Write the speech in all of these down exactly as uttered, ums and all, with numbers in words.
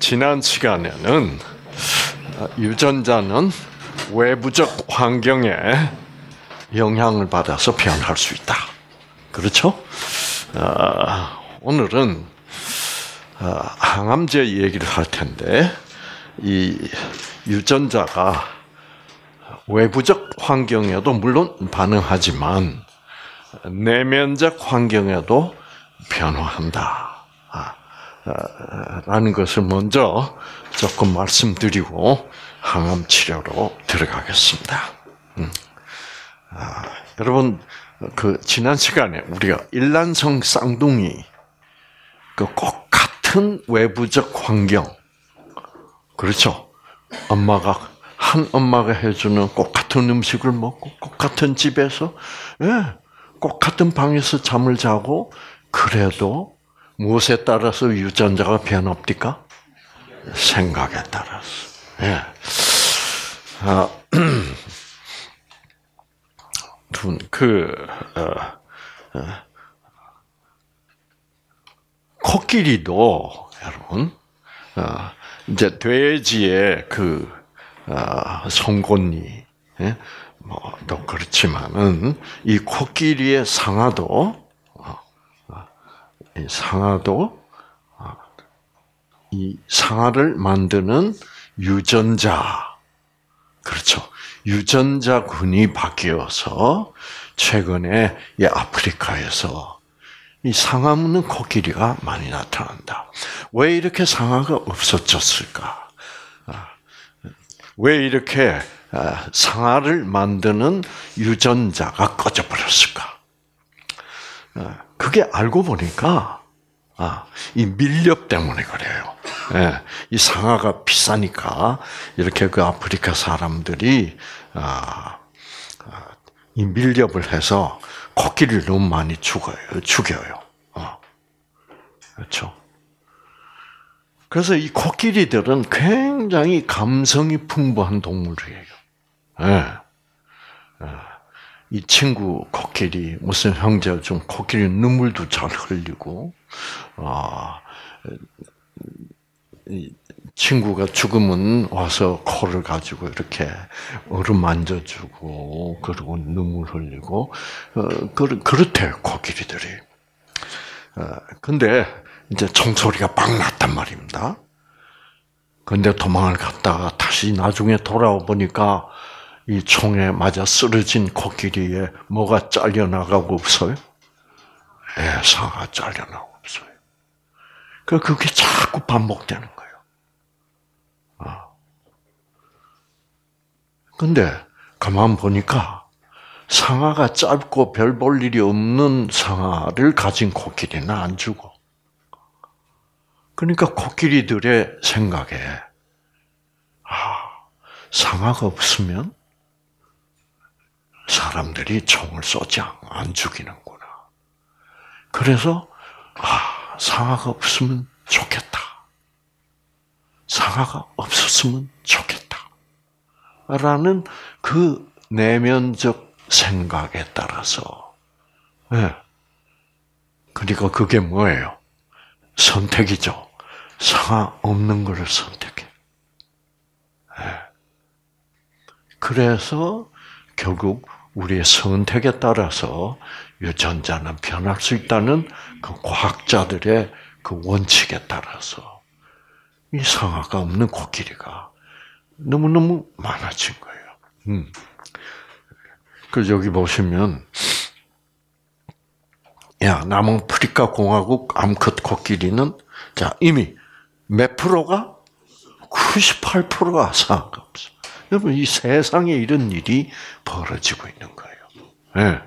지난 시간에는 유전자는 외부적 환경에 영향을 받아서 변할 수 있다. 그렇죠? 어, 오늘은 어, 항암제 얘기를 할 텐데 이 유전자가 외부적 환경에도 물론 반응하지만 내면적 환경에도 변화한다. 라는 것을 먼저 조금 말씀드리고 항암 치료로 들어가겠습니다. 음. 아, 여러분 그 지난 시간에 우리가 일란성 쌍둥이 그 꼭 같은 외부적 환경, 그렇죠? 엄마가 한 엄마가 해주는 꼭 같은 음식을 먹고 꼭 같은 집에서, 예, 꼭 같은 방에서 잠을 자고 그래도 무엇에 따라서 유전자가 변합니까? 생각에 따라서. 예. 아, 그 어, 어, 코끼리도 여러분 어, 이제 돼지의 그 어, 송곳니, 예? 뭐또 그렇지만은 이 코끼리의 상아도 이 상아도 이 상아를 만드는 유전자, 그렇죠? 유전자군이 바뀌어서 최근에 이 아프리카에서 이 상아 먹는 코끼리가 많이 나타난다. 왜 이렇게 상아가 없어졌을까? 왜 이렇게 상아를 만드는 유전자가 꺼져버렸을까? 그게 알고 보니까 아, 이 밀렵 때문에 그래요. 예, 이 상아가 비싸니까 이렇게 그 아프리카 사람들이 아, 아, 이 밀렵을 해서 코끼리를 너무 많이 죽어요, 죽여요. 어. 그렇죠. 그래서 이 코끼리들은 굉장히 감성이 풍부한 동물이에요. 예. 예. 이 친구 코끼리, 무슨 형제 중 코끼리 눈물도 잘 흘리고, 아, 이 친구가 죽으면 와서 코를 가지고 이렇게 어루만져주고, 그리고 눈물 흘리고, 어, 그, 그렇대요, 코끼리들이. 어, 근데 이제 총소리가 막 났단 말입니다. 근데 도망을 갔다가 다시 나중에 돌아와 보니까 이 총에 맞아 쓰러진 코끼리에 뭐가 잘려나가고 없어요? 예, 상아가 잘려나가고 없어요. 그 그게 자꾸 반복되는 거예요. 아. 근데 가만 보니까 상아가 짧고 별 볼 일이 없는 상아를 가진 코끼리는 안 죽어. 그러니까 코끼리들의 생각에 아, 상아가 없으면 사람들이 총을 쏘지 안 죽이는구나. 그래서 아, 상아가 없으면 좋겠다. 상아가 없었으면 좋겠다. 라는 그 내면적 생각에 따라서, 네. 그러니까 그게 뭐예요? 선택이죠. 상아 없는 것을 선택해. 네. 그래서 결국 우리의 선택에 따라서 유전자는 변할 수 있다는 그 과학자들의 그 원칙에 따라서 이 상아가 없는 코끼리가 너무너무 많아진 거예요. 음. 그래서 여기 보시면, 야, 남아프리카 공화국 암컷 코끼리는, 자, 이미 몇 프로가? 구십팔 퍼센트가 상아가 없어. 여러분, 이 세상에 이런 일이 벌어지고 있는 거예요. 예. 네.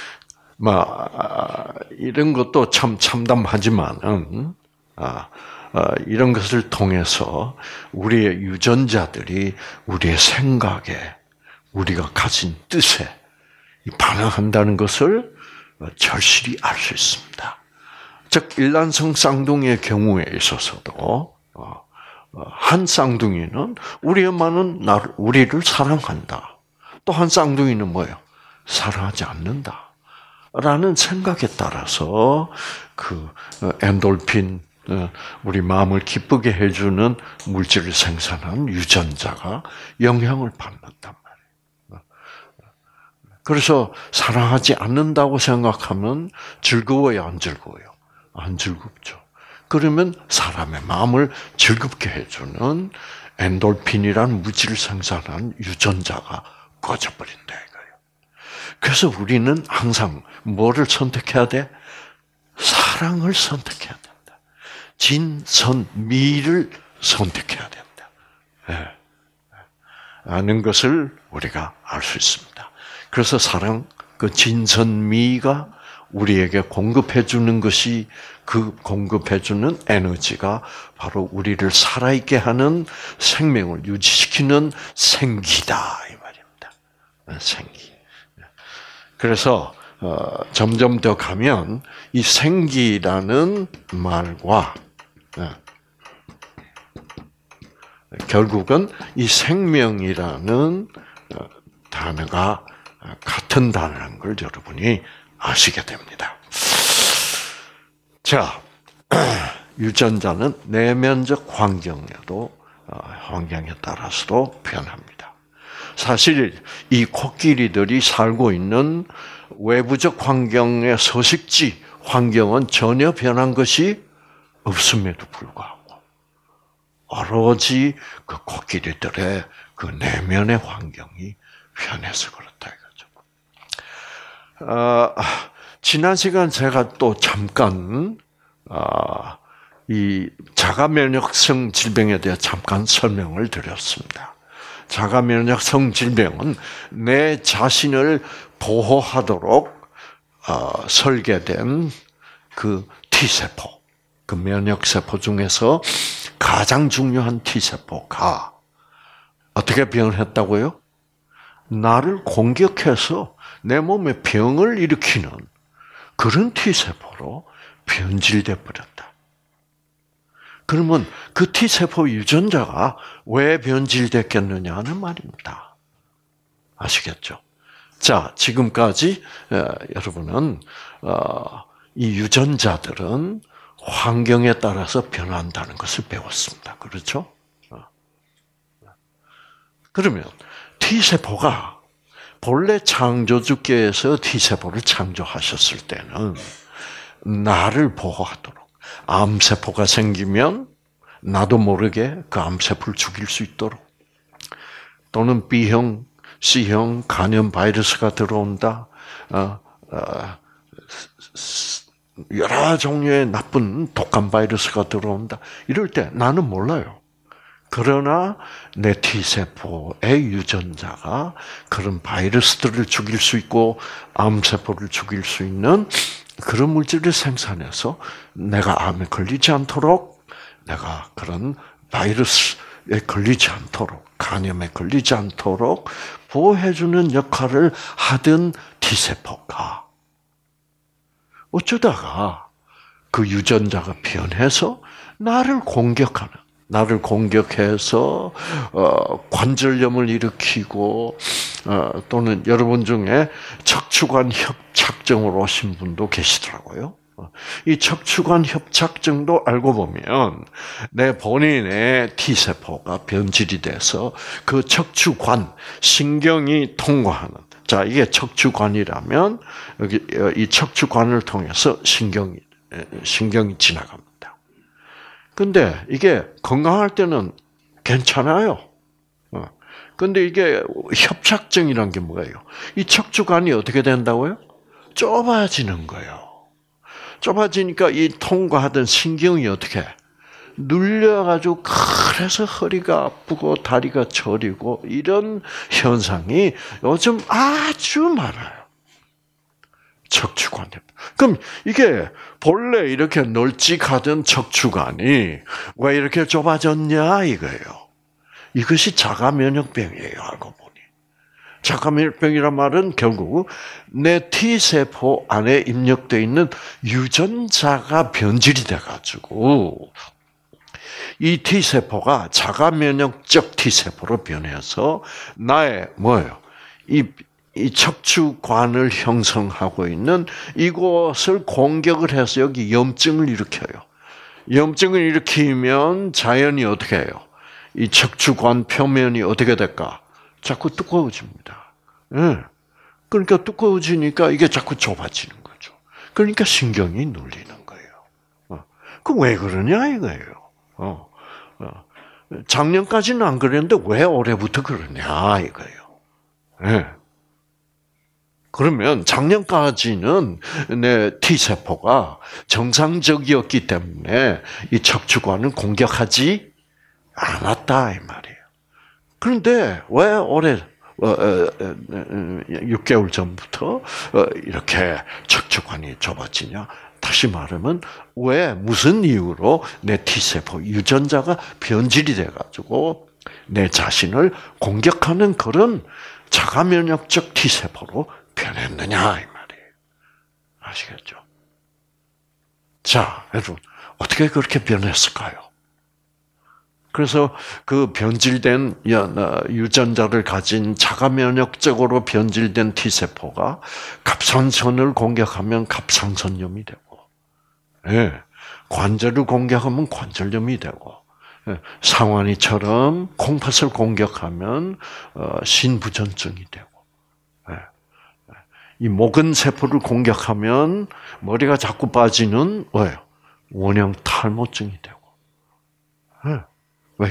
뭐, 이런 것도 참 참담하지만은, 아, 아, 이런 것을 통해서 우리의 유전자들이 우리의 생각에, 우리가 가진 뜻에 반응한다는 것을 절실히 알 수 있습니다. 즉, 일란성 쌍둥이의 경우에 있어서도, 한 쌍둥이는 우리 엄마는 나를, 우리를 사랑한다. 또 한 쌍둥이는 뭐예요? 사랑하지 않는다. 라는 생각에 따라서 그 엔돌핀 우리 마음을 기쁘게 해주는 물질을 생산한 유전자가 영향을 받는단 말이에요. 그래서 사랑하지 않는다고 생각하면 즐거워요, 안 즐거워요? 안 즐겁죠. 그러면 사람의 마음을 즐겁게 해주는 엔돌핀이라는 물질을 생산한 유전자가 꺼져버린다 이거예요. 그래서 우리는 항상 뭐를 선택해야 돼? 사랑을 선택해야 된다. 진선미를 선택해야 된다. 네. 아는 것을 우리가 알 수 있습니다. 그래서 사랑, 그 진선미가 우리에게 공급해주는 것이 그 공급해주는 에너지가 바로 우리를 살아있게 하는 생명을 유지시키는 생기다 이 말입니다. 생기. 그래서 어, 점점 더 가면 이 생기라는 말과 네, 결국은 이 생명이라는 어, 단어가 같은 단어라는 걸 여러분이 아시게 됩니다. 자, 유전자는 내면적 환경에도 환경에 따라서도 변합니다. 사실 이 코끼리들이 살고 있는 외부적 환경의 서식지 환경은 전혀 변한 것이 없음에도 불구하고 오로지 그 코끼리들의 그 내면의 환경이 변해서 그렇다 이거죠. 어, 지난 시간 제가 또 잠깐 어, 이 자가 면역성 질병에 대해 잠깐 설명을 드렸습니다. 자가 면역성 질병은 내 자신을 보호하도록 어, 설계된 그 T세포, 그 면역세포 중에서 가장 중요한 T세포가 어떻게 변했다고요? 나를 공격해서 내 몸에 병을 일으키는 그런 T세포로 변질돼 버렸다. 그러면 그 T세포 유전자가 왜 변질됐겠느냐 하는 말입니다. 아시겠죠? 자, 지금까지 여러분은 이 유전자들은 환경에 따라서 변한다는 것을 배웠습니다. 그렇죠? 그러면 T세포가 본래 창조주께서 T세포를 창조하셨을 때는 나를 보호하도록 암세포가 생기면 나도 모르게 그 암세포를 죽일 수 있도록 또는 B형, C형 간염 바이러스가 들어온다. 어, 어, 여러 종류의 나쁜 독감 바이러스가 들어온다. 이럴 때 나는 몰라요. 그러나 내 T세포의 유전자가 그런 바이러스들을 죽일 수 있고 암세포를 죽일 수 있는 그런 물질을 생산해서 내가 암에 걸리지 않도록, 내가 그런 바이러스에 걸리지 않도록, 간염에 걸리지 않도록 보호해주는 역할을 하던 T세포가 어쩌다가 그 유전자가 변해서 나를 공격하는, 나를 공격해서 어, 관절염을 일으키고 어, 또는 여러분 중에 척추관 협착증으로 오신 분도 계시더라고요. 이 척추관 협착증도 알고 보면 내 본인의 T세포가 변질이 돼서 그 척추관, 신경이 통과하는, 자, 이게 척추관이라면 여기 이 척추관을 통해서 신경이 신경이 지나갑니다. 근데 이게 건강할 때는 괜찮아요. 근데 이게 협착증이란 게 뭐예요? 이 척추관이 어떻게 된다고요? 좁아지는 거예요. 좁아지니까 이 통과하던 신경이 어떻게 눌려가지고 그래서 허리가 아프고 다리가 저리고 이런 현상이 요즘 아주 많아요. 척추관. 그럼 이게 본래 이렇게 널찍하던 척추관이 왜 이렇게 좁아졌냐 이거예요. 이것이 자가면역병이에요. 알고 보니. 자가면역병이란 말은 결국 내 T세포 안에 입력되어 있는 유전자가 변질이 돼가지고 이 T세포가 자가면역적 T세포로 변해서 나의 뭐예요? 이 이 척추관을 형성하고 있는 이곳을 공격을 해서 여기 염증을 일으켜요. 염증을 일으키면 자연히 어떻게 해요? 이 척추관 표면이 어떻게 될까? 자꾸 두꺼워집니다. 예. 그러니까 두꺼워지니까 이게 자꾸 좁아지는 거죠. 그러니까 신경이 눌리는 거예요. 어. 그 왜 그러냐 이거예요. 어. 어. 작년까지는 안 그랬는데 왜 올해부터 그러냐 이거예요. 예. 그러면 작년까지는 내 T세포가 정상적이었기 때문에 이 척추관을 공격하지 않았다 이 말이에요. 그런데 왜 올해 육 개월 전부터 이렇게 척추관이 좁아지냐? 다시 말하면 왜 무슨 이유로 내 T세포 유전자가 변질이 돼가지고 내 자신을 공격하는 그런 자가면역적 T세포로 변했느냐 이 말이에요. 아시겠죠? 자, 여러분 어떻게 그렇게 변했을까요? 그래서 그 변질된 유전자를 가진 자가면역적으로 변질된 T세포가 갑상선을 공격하면 갑상선염이 되고, 예, 관절을 공격하면 관절염이 되고, 예, 상완이처럼 콩팥을 공격하면 신부전증이 되고, 예, 이 모근 세포를 공격하면 머리가 자꾸 빠지는 뭐예요? 원형 탈모증이 되고, 예. 왜?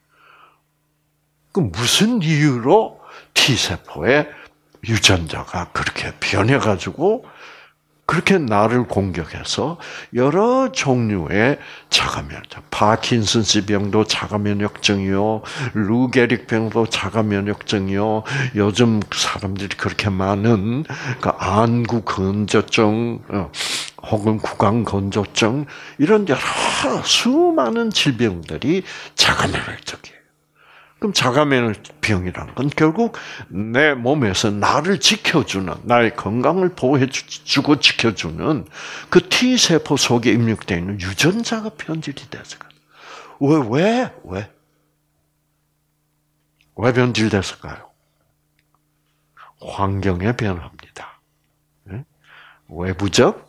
그 무슨 이유로 T세포의 유전자가 그렇게 변해가지고 그렇게 나를 공격해서 여러 종류의 자가면역, 파킨슨스 병도 자가면역증이요, 루게릭병도 자가면역증이요, 요즘 사람들이 그렇게 많은 그 안구 건조증 혹은 구강 건조증 이런 여러 수많은 질병들이 자가면역적이에요. 그럼 자가면역병이라는 건 결국 내 몸에서 나를 지켜주는, 나의 건강을 보호해주고 지켜주는 그 T세포 속에 입력되어 있는 유전자가 변질이 돼서 왜, 왜, 왜? 왜 변질됐을까요? 환경의 변화입니다. 외부적,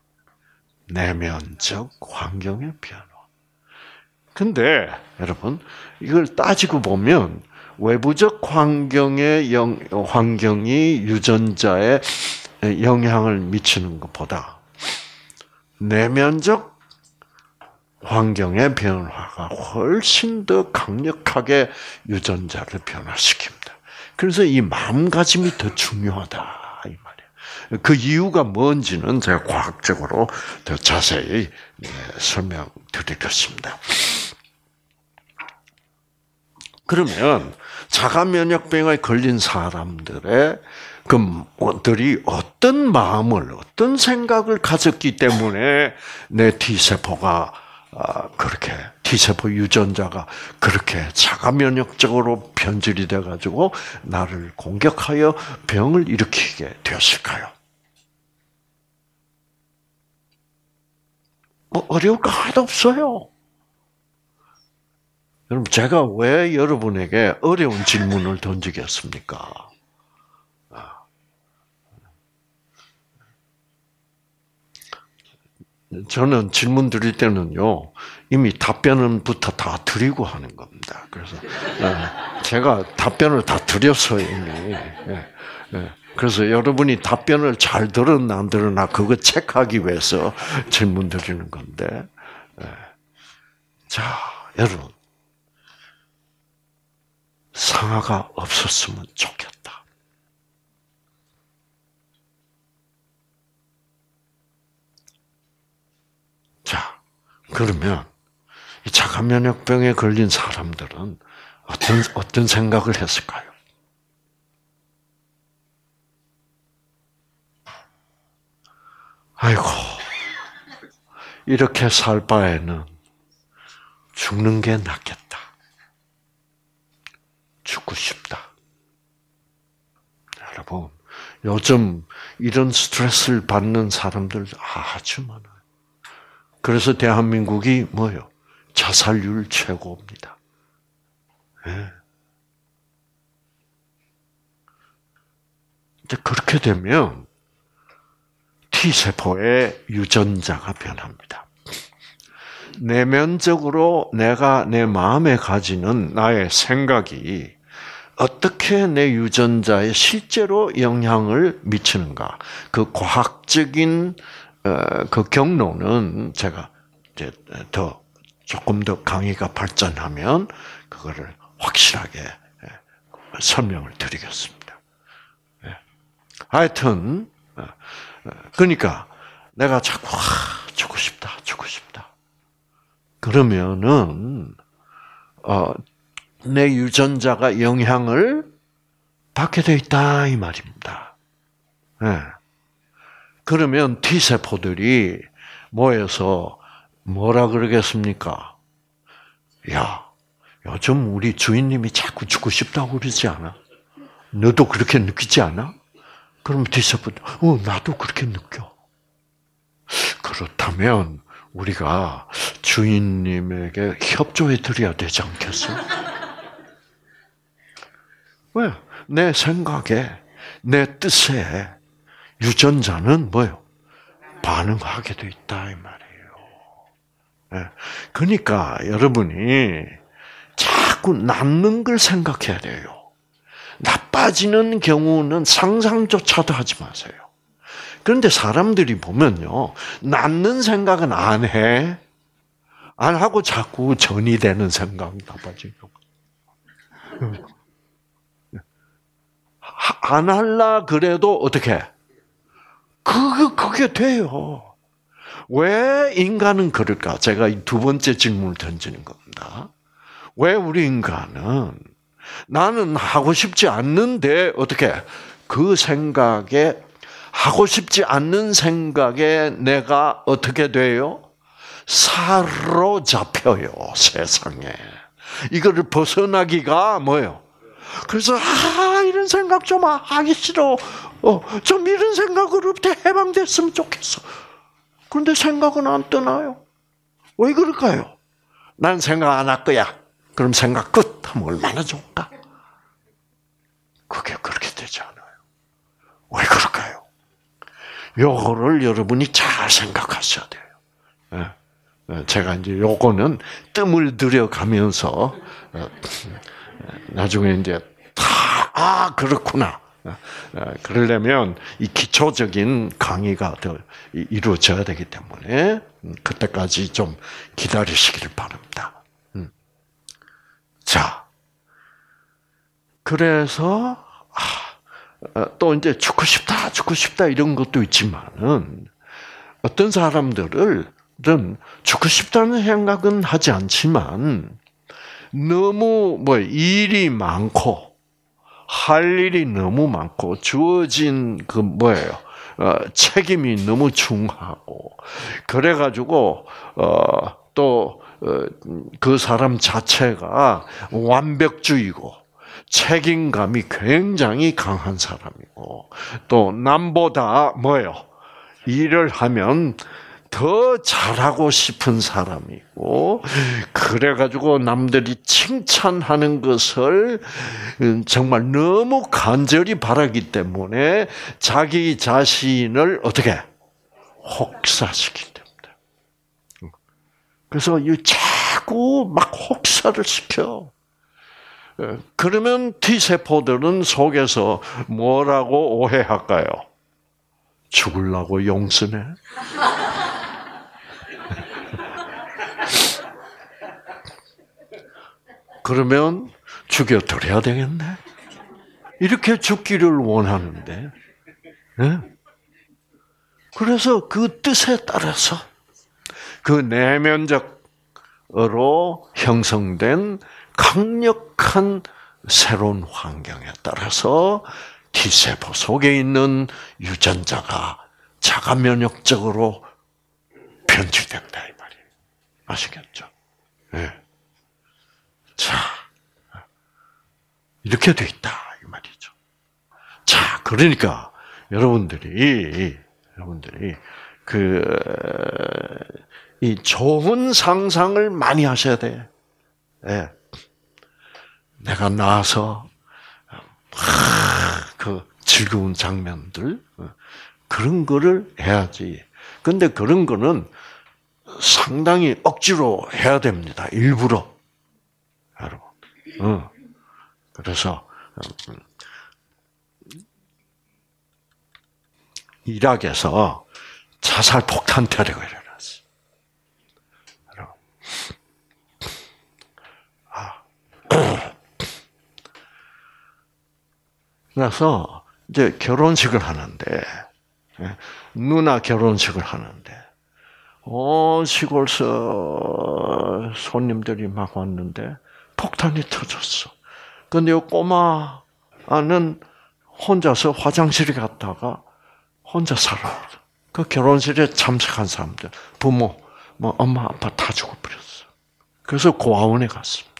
내면적 환경의 변화. 근데 여러분 이걸 따지고 보면 외부적 환경의 영, 환경이 유전자에 영향을 미치는 것보다 내면적 환경의 변화가 훨씬 더 강력하게 유전자를 변화시킵니다. 그래서 이 마음가짐이 더 중요하다 이 말이에요. 그 이유가 뭔지는 제가 과학적으로 더 자세히 설명드리겠습니다. 그러면 자가면역병에 걸린 사람들의 그들이 어떤 마음을, 어떤 생각을 가졌기 때문에 내 T세포가 그렇게 T세포 유전자가 그렇게 자가면역적으로 변질이 돼가지고 나를 공격하여 병을 일으키게 되었을까요? 뭐 어려울 거 하나도 없어요. 여러분, 제가 왜 여러분에게 어려운 질문을 던지겠습니까? 저는 질문 드릴 때는요, 이미 답변은부터 다 드리고 하는 겁니다. 그래서 제가 답변을 다 드렸어요, 이미. 그래서 여러분이 답변을 잘 들었나 안 들었나 그거 체크하기 위해서 질문 드리는 건데. 자, 여러분. 상아가 없었으면 좋겠다. 자, 그러면 이 자가면역병에 걸린 사람들은 어떤 어떤 생각을 했을까요? 아이고, 이렇게 살 바에는 죽는 게 낫겠다. 죽고 싶다. 여러분, 요즘 이런 스트레스를 받는 사람들 아주 많아요. 그래서 대한민국이 뭐예요? 자살률 최고입니다. 네. 이제 그렇게 되면 T세포의 유전자가 변합니다. 내면적으로 내가 내 마음에 가지는 나의 생각이 어떻게 내 유전자에 실제로 영향을 미치는가? 그 과학적인 그 경로는 제가 이제 더 조금 더 강의가 발전하면 그거를 확실하게 설명을 드리겠습니다. 하여튼 그러니까 내가 자꾸 아, 죽고 싶다, 죽고 싶다. 그러면은 어, 내 유전자가 영향을 받게 돼 있다 이 말입니다. 네. 그러면 T세포들이 모여서 뭐라 그러겠습니까? 야, 요즘 우리 주인님이 자꾸 죽고 싶다고 그러지 않아? 너도 그렇게 느끼지 않아? 그럼 T세포들, 어, 나도 그렇게 느껴. 그렇다면 우리가 주인님에게 협조해 드려야 되지 않겠어? 왜? 내 생각에, 내 뜻에 유전자는 뭐요? 반응하게 돼 있다 이 말이에요. 그러니까 여러분이 자꾸 낫는 걸 생각해야 돼요. 나빠지는 경우는 상상조차도 하지 마세요. 그런데 사람들이 보면요, 낫는 생각은 안 해. 안 하고 자꾸 전이 되는 생각, 나빠지고. 안 할라 그래도 어떻게? 그게, 그게 돼요. 왜 인간은 그럴까? 제가 이 두 번째 질문을 던지는 겁니다. 왜 우리 인간은 나는 하고 싶지 않는데 어떻게? 그 생각에 하고 싶지 않는 생각에 내가 어떻게 돼요? 사로잡혀요, 세상에. 이거를 벗어나기가 뭐예요? 그래서 아 이런 생각 좀 하기 싫어. 어, 좀 이런 생각으로부터 해방됐으면 좋겠어. 그런데 생각은 안 떠나요. 왜 그럴까요? 난 생각 안 할 거야. 그럼 생각 끝 하면 얼마나 좋을까? 그게 그렇게 되지 않아요. 왜 그럴까요? 요거를 여러분이 잘 생각하셔야 돼요. 제가 이제 요거는 뜸을 들여가면서 나중에 이제 다 아 그렇구나. 그러려면 이 기초적인 강의가 더 이루어져야 되기 때문에 그때까지 좀 기다리시기를 바랍니다. 자, 그래서 또 이제 죽고 싶다, 죽고 싶다 이런 것도 있지만은 어떤 사람들은 죽고 싶다는 생각은 하지 않지만 너무 뭐 일이 많고 할 일이 너무 많고 주어진 그 뭐예요? 어, 책임이 너무 중하고 그래가지고 어, 또 그 사람 자체가 완벽주의고 책임감이 굉장히 강한 사람이고 또 남보다 뭐예요? 일을 하면 더 잘하고 싶은 사람이고 그래가지고 남들이 칭찬하는 것을 정말 너무 간절히 바라기 때문에 자기 자신을 어떻게 혹사시킨답니다. 그래서 이 자꾸 막 혹사를 시켜. 그러면 T세포들은 속에서 뭐라고 오해할까요? 죽으려고 용쓰네? 그러면 죽여드려야 되겠네? 이렇게 죽기를 원하는데. 네? 그래서 그 뜻에 따라서 그 내면적으로 형성된 강력한 새로운 환경에 따라서 T세포 속에 있는 유전자가 자가 면역적으로 변질된다 이 말이에요. 아시겠죠? 네. 자, 이렇게 돼 있다 이 말이죠. 자, 그러니까 여러분들이 여러분들이 그 이 좋은 상상을 많이 하셔야 돼. 네. 내가 나와서 그 즐거운 장면들 그런 거를 해야지. 근데 그런 거는 상당히 억지로 해야 됩니다. 일부러. 여러분. 어. 그래서 이락에서 자살 폭탄 테러가 일어났어요. 여러분. 아. 그래서 이제 결혼식을 하는데 누나 결혼식을 하는데 어 시골서 손님들이 막 왔는데 폭탄이 터졌어. 근데 이 꼬마는 혼자서 화장실에 갔다가 혼자 살아. 그 결혼식에 참석한 사람들, 부모, 뭐 엄마, 아빠 다 죽어버렸어. 그래서 고아원에 갔습니다.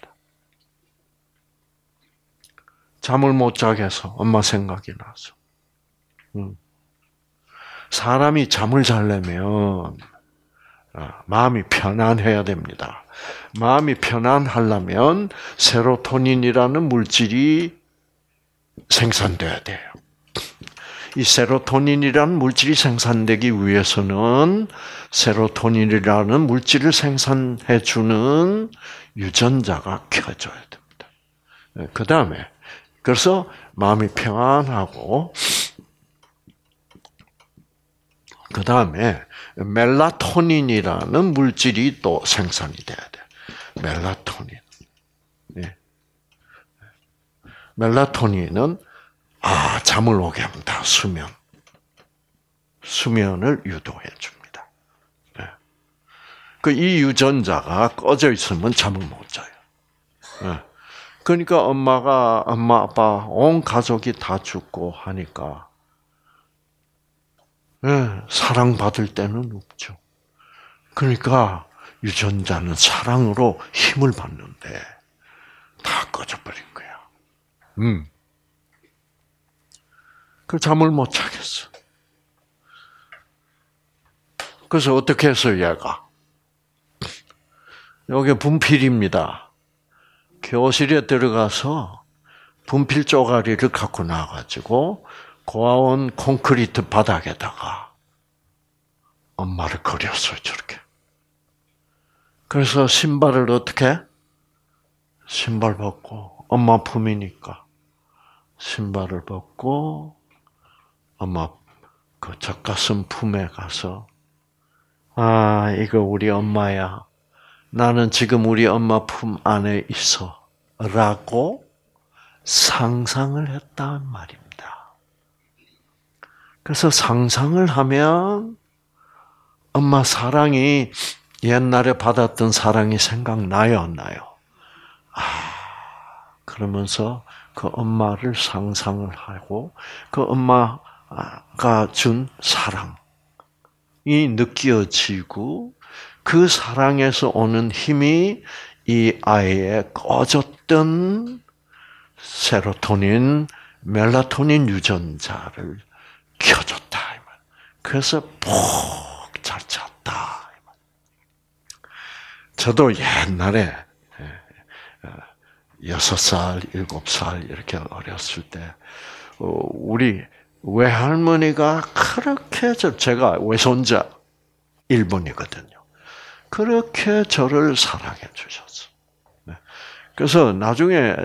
잠을 못 자게 해서 엄마 생각이 나서. 음. 사람이 잠을 자려면 마음이 편안해야 됩니다. 마음이 편안하려면 세로토닌이라는 물질이 생산돼야 돼요. 이 세로토닌이라는 물질이 생산되기 위해서는 세로토닌이라는 물질을 생산해 주는 유전자가 켜져야 됩니다. 그 다음에 그래서 마음이 평안하고 그 다음에 멜라토닌이라는 물질이 또 생산이 돼야 돼. 멜라토닌. 네. 멜라토닌은 아 잠을 오게 합니다. 수면. 수면을 유도해 줍니다. 네. 그 이 유전자가 꺼져 있으면 잠을 못 자요. 네. 그러니까 엄마가 엄마 아빠 온 가족이 다 죽고 하니까 네, 사랑받을 때는 없죠. 그러니까 유전자는 사랑으로 힘을 받는데 다 꺼져버린 거야. 음. 그 잠을 못 자겠어. 그래서 어떻게 했어요, 얘가? 여기 분필입니다. 교실에 들어가서 분필 쪼가리를 갖고 나와가지고 고아원 콘크리트 바닥에다가 엄마를 그렸어요, 저렇게. 그래서 신발을 어떻게? 신발 벗고, 엄마 품이니까. 신발을 벗고, 엄마 그 젖가슴 품에 가서, 아, 이거 우리 엄마야. 나는 지금 우리 엄마 품 안에 있어. 라고 상상을 했단 말입니다. 그래서 상상을 하면 엄마 사랑이 옛날에 받았던 사랑이 생각나요, 안 나요? 아, 그러면서 그 엄마를 상상을 하고 그 엄마가 준 사랑이 느껴지고 그 사랑에서 오는 힘이 이 아이의 꺼졌던 세로토닌, 멜라토닌 유전자를 켜줬다. 그래서 푹 잘 잤다. 저도 옛날에 여섯 살, 일곱 살 이렇게 어렸을 때 우리 외할머니가 그렇게 저 제가 외손자 일본이거든요. 그렇게 저를 사랑해 주셨어. 그래서 나중에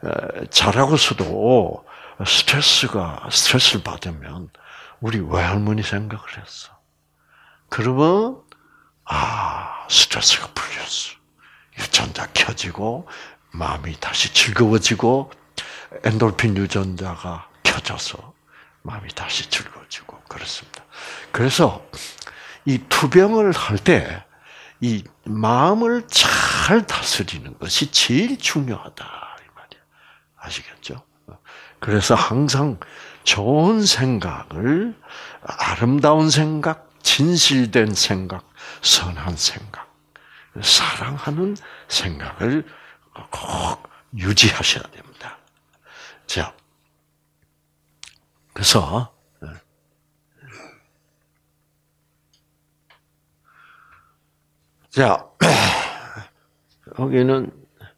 자라고서도 스트레스가 스트레스를 받으면 우리 외할머니 생각을 했어. 그러면 아 스트레스가 풀렸어. 유전자 켜지고 마음이 다시 즐거워지고 엔돌핀 유전자가 켜져서 마음이 다시 즐거워지고 그렇습니다. 그래서 이 투병을 할 때 이 마음을 잘 다스리는 것이 제일 중요하다 이 말이야. 아시겠죠? 그래서 항상 좋은 생각을 아름다운 생각, 진실된 생각, 선한 생각, 사랑하는 생각을 꼭 유지하셔야 됩니다. 자, 그래서 자 여기는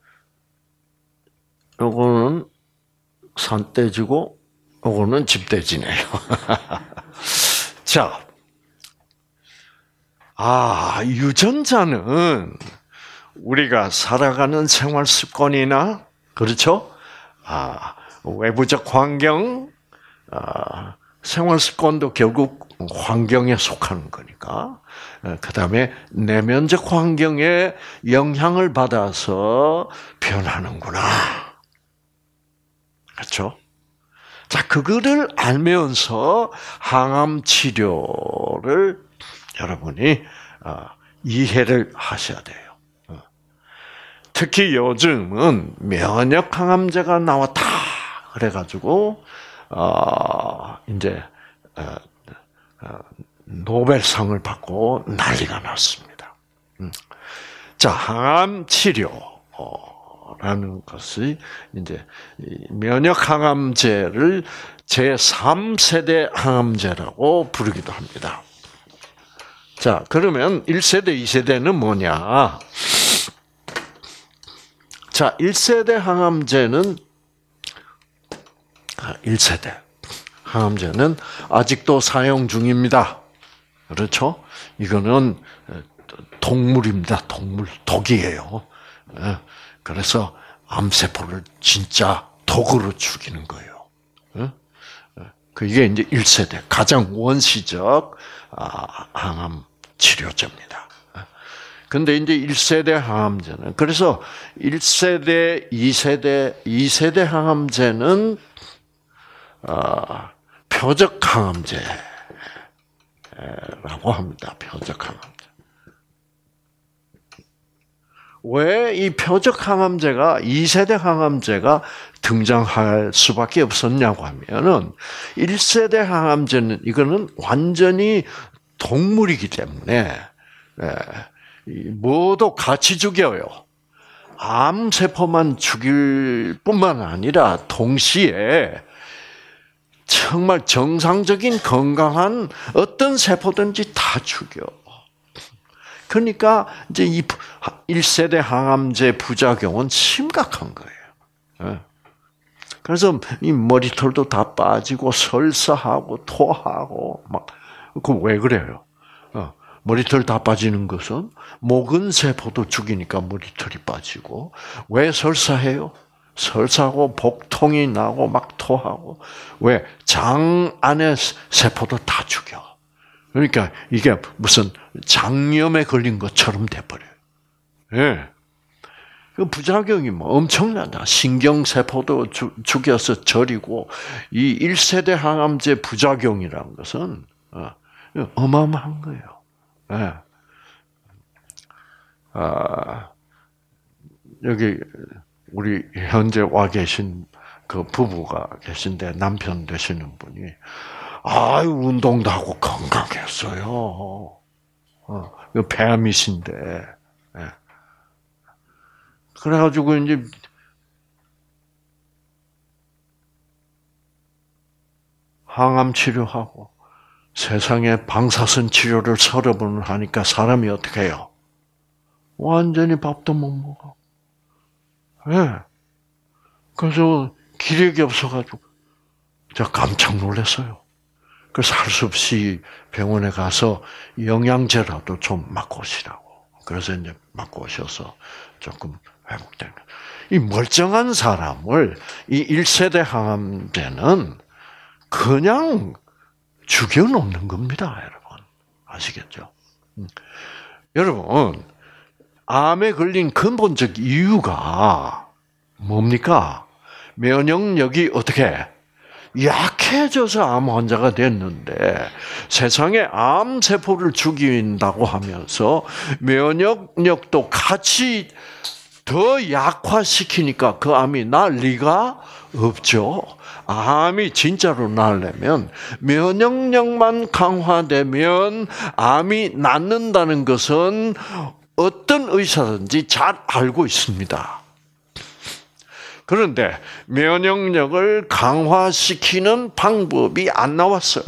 요거는 산돼지고 요거는 집돼지네요. 자, 아, 유전자는 우리가 살아가는 생활 습관이나, 그렇죠? 아, 외부적 환경, 아, 생활 습관도 결국 환경에 속하는 거니까. 그 다음에 내면적 환경에 영향을 받아서 변하는구나. 그렇죠? 자, 그거를 알면서 항암 치료를 여러분이 이해를 하셔야 돼요. 특히 요즘은 면역 항암제가 나왔다. 그래가지고, 어, 이제, 어, 어, 노벨상을 받고 난리가 났습니다. 음. 자, 항암 치료라는 것이 이제 면역 항암제를 제삼 세대 항암제라고 부르기도 합니다. 자, 그러면 일 세대, 이 세대는 뭐냐? 자, 일 세대 항암제는 일 세대 항암제는 아직도 사용 중입니다. 그렇죠? 이거는 동물입니다. 동물, 독이에요. 그래서 암세포를 진짜 독으로 죽이는 거예요. 그게 이제 일 세대, 가장 원시적 항암 치료제입니다. 근데 이제 일 세대 항암제는, 그래서 일 세대, 이 세대, 이 세대 항암제는 표적 항암제. 라고 합니다. 표적 항암제. 왜 이 표적 항암제가 이 세대 항암제가 등장할 수밖에 없었냐고 하면은 일 세대 항암제는 이거는 완전히 동물이기 때문에 모두 같이 죽여요. 암 세포만 죽일 뿐만 아니라 동시에 정말 정상적인 건강한 어떤 세포든지 다 죽여. 그러니까 이제 이 일 세대 항암제 부작용은 심각한 거예요. 그래서 이 머리털도 다 빠지고 설사하고 토하고 막 그 왜 그래요? 머리털 다 빠지는 것은 모근 세포도 죽이니까 머리털이 빠지고 왜 설사해요? 설사하고 복통이 나고 막 토하고 왜 장 안의 세포도 다 죽여. 그러니까 이게 무슨 장염에 걸린 것처럼 돼버려요. 예. 그 부작용이 뭐 엄청나다. 신경 세포도 주, 죽여서 절이고 이 일 세대 항암제 부작용이라는 것은 어, 어마어마한 거예요. 예. 아, 여기 우리 현재 와 계신 그 부부가 계신데 남편 되시는 분이 아유 운동도 하고 건강했어요. 어, 폐암이신데. 예. 그래가지고 이제 항암 치료하고 세상에 방사선 치료를 서너 번을 하니까 사람이 어떻게 해요? 완전히 밥도 못 먹어. 예. 그래서 기력이 없어가지고 제가 깜짝 놀랐어요. 그래서 할 수 없이 병원에 가서 영양제라도 좀 맞고 오시라고. 그래서 이제 맞고 오셔서 조금 회복된 거예요. 이 멀쩡한 사람을 이 일 세대 항암제는 그냥 죽여놓는 겁니다, 여러분. 아시겠죠? 음. 여러분, 암에 걸린 근본적 이유가 뭡니까? 면역력이 어떻게 약해져서 암 환자가 됐는데 세상에 암 세포를 죽인다고 하면서 면역력도 같이 더 약화시키니까 그 암이 날 리가 없죠. 암이 진짜로 나려면 면역력만 강화되면 암이 낫는다는 것은 어떤 의사든지 잘 알고 있습니다. 그런데 면역력을 강화시키는 방법이 안 나왔어요.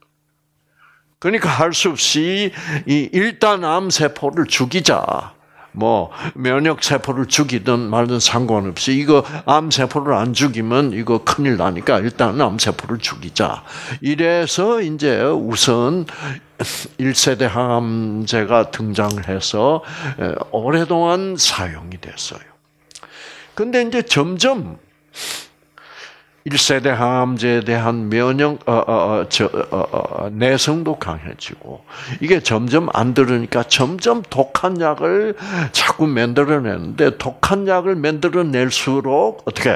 그러니까 할 수 없이 이 일단 암 세포를 죽이자. 뭐 면역 세포를 죽이든 말든 상관없이 이거 암 세포를 안 죽이면 이거 큰일 나니까 일단 암 세포를 죽이자. 이래서 이제 우선 일 세대 항암제가 등장해서 오랫동안 사용이 됐어요. 근데 이제 점점 일 세대 항암제에 대한 면역, 어, 어, 어, 저, 어, 어, 내성도 강해지고, 이게 점점 안 들으니까 점점 독한 약을 자꾸 만들어내는데, 독한 약을 만들어낼수록, 어떻게,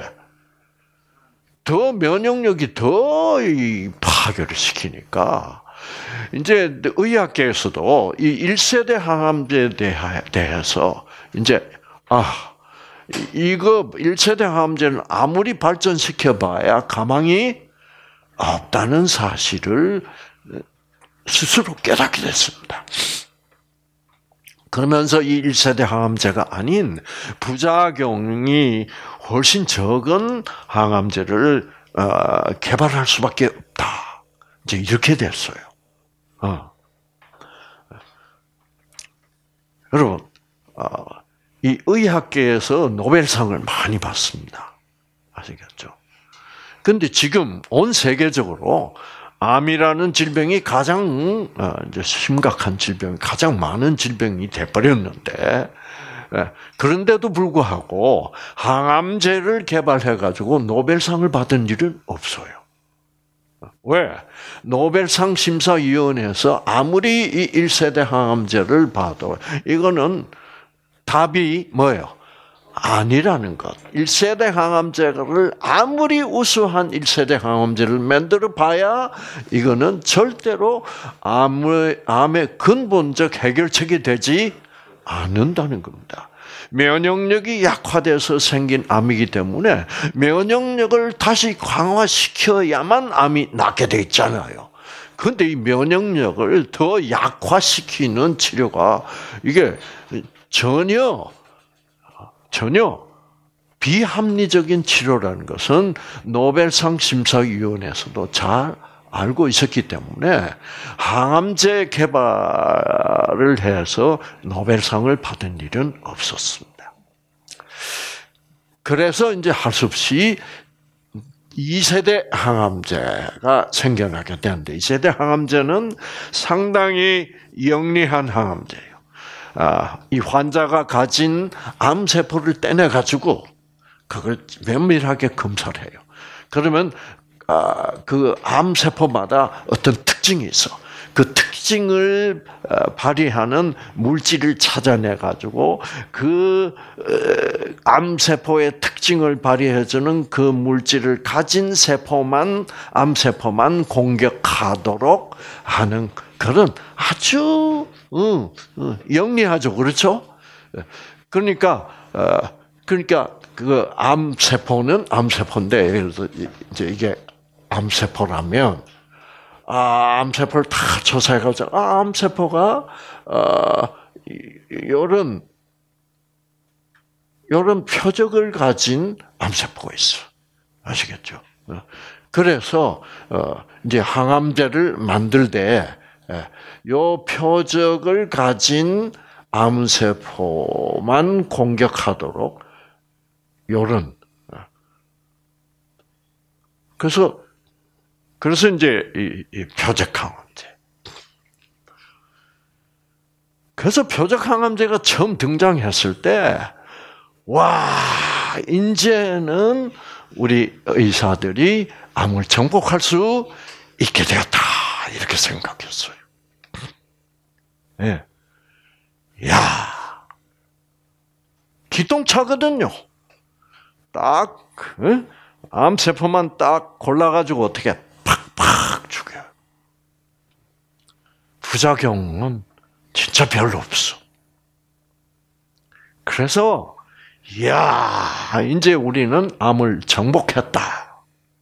더 면역력이 더 파괴를 시키니까, 이제 의학계에서도 이 일 세대 항암제에 대해서, 이제, 아, 이거 일 세대 항암제는 아무리 발전시켜봐야 가망이 없다는 사실을 스스로 깨닫게 됐습니다. 그러면서 이 일 세대 항암제가 아닌 부작용이 훨씬 적은 항암제를 개발할 수밖에 없다. 이제 이렇게 됐어요. 어. 여러분, 어. 이 의학계에서 노벨상을 많이 받습니다. 아시겠죠? 근데 지금 온 세계적으로 암이라는 질병이 가장 이제 심각한 질병, 가장 많은 질병이 돼버렸는데, 그런데도 불구하고 항암제를 개발해가지고 노벨상을 받은 일은 없어요. 왜? 노벨상 심사위원회에서 아무리 이 일 세대 항암제를 봐도 이거는 답이 뭐예요? 아니라는 것. 일 세대 항암제를 아무리 우수한 일 세대 항암제를 만들어 봐야 이거는 절대로 암의, 암의 근본적 해결책이 되지 않는다는 겁니다. 면역력이 약화돼서 생긴 암이기 때문에 면역력을 다시 강화시켜야만 암이 낫게 돼 있잖아요. 그런데 이 면역력을 더 약화시키는 치료가 이게 전혀, 전혀 비합리적인 치료라는 것은 노벨상 심사위원회에서도 잘 알고 있었기 때문에 항암제 개발을 해서 노벨상을 받은 일은 없었습니다. 그래서 이제 할 수 없이 이 세대 항암제가 생겨나게 되는데, 이 세대 항암제는 상당히 영리한 항암제예요. 아, 이 환자가 가진 암세포를 떼내가지고 그걸 면밀하게 검사를 해요. 그러면 아, 그 암세포마다 어떤 특징이 있어. 그 특징을 발휘하는 물질을 찾아내가지고 그 암세포의 특징을 발휘해주는 그 물질을 가진 세포만, 암세포만 공격하도록 하는 그런 아주 응, 응, 영리하죠, 그렇죠? 그러니까 어, 그러니까 그 암세포는 암세포인데, 예를 들어 이제 이게 암세포라면, 아, 암세포를 다 조사해가지고, 아, 암세포가 어, 이런 이런 표적을 가진 암세포가 있어, 아시겠죠? 그래서 어, 이제 항암제를 만들 때 요 표적을 가진 암세포만 공격하도록 요런. 그래서 그래서 이제 이, 이 표적 항암제. 그래서 표적 항암제가 처음 등장했을 때, 와, 이제는 우리 의사들이 암을 정복할 수 있게 되었다, 이렇게 생각했어요. 예. 야, 기똥차거든요. 딱, 응? 암세포만 딱 골라가지고 어떻게 팍팍 죽여요. 부작용은 진짜 별로 없어. 그래서, 이야, 이제 우리는 암을 정복했다.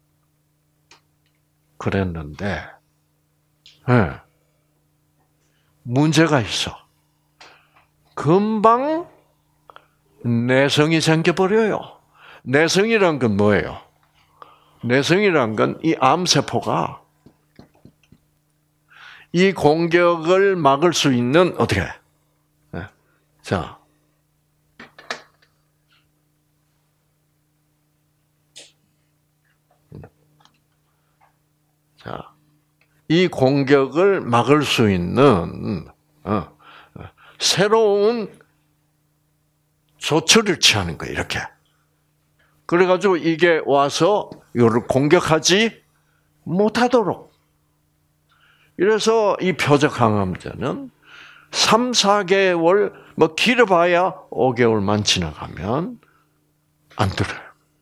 그랬는데, 네. 문제가 있어. 금방 내성이 생겨버려요. 내성이란 건 뭐예요? 내성이란 건 이 암세포가 이 공격을 막을 수 있는, 어떻게, 자, 이 공격을 막을 수 있는 어, 새로운 조처를 취하는 거예요. 이렇게. 그래가지고 이게 와서 이거를 공격하지 못하도록. 이래서 이 표적 항암제는 삼, 사 개월, 뭐 길어봐야 오 개월만 지나가면 안 들어요.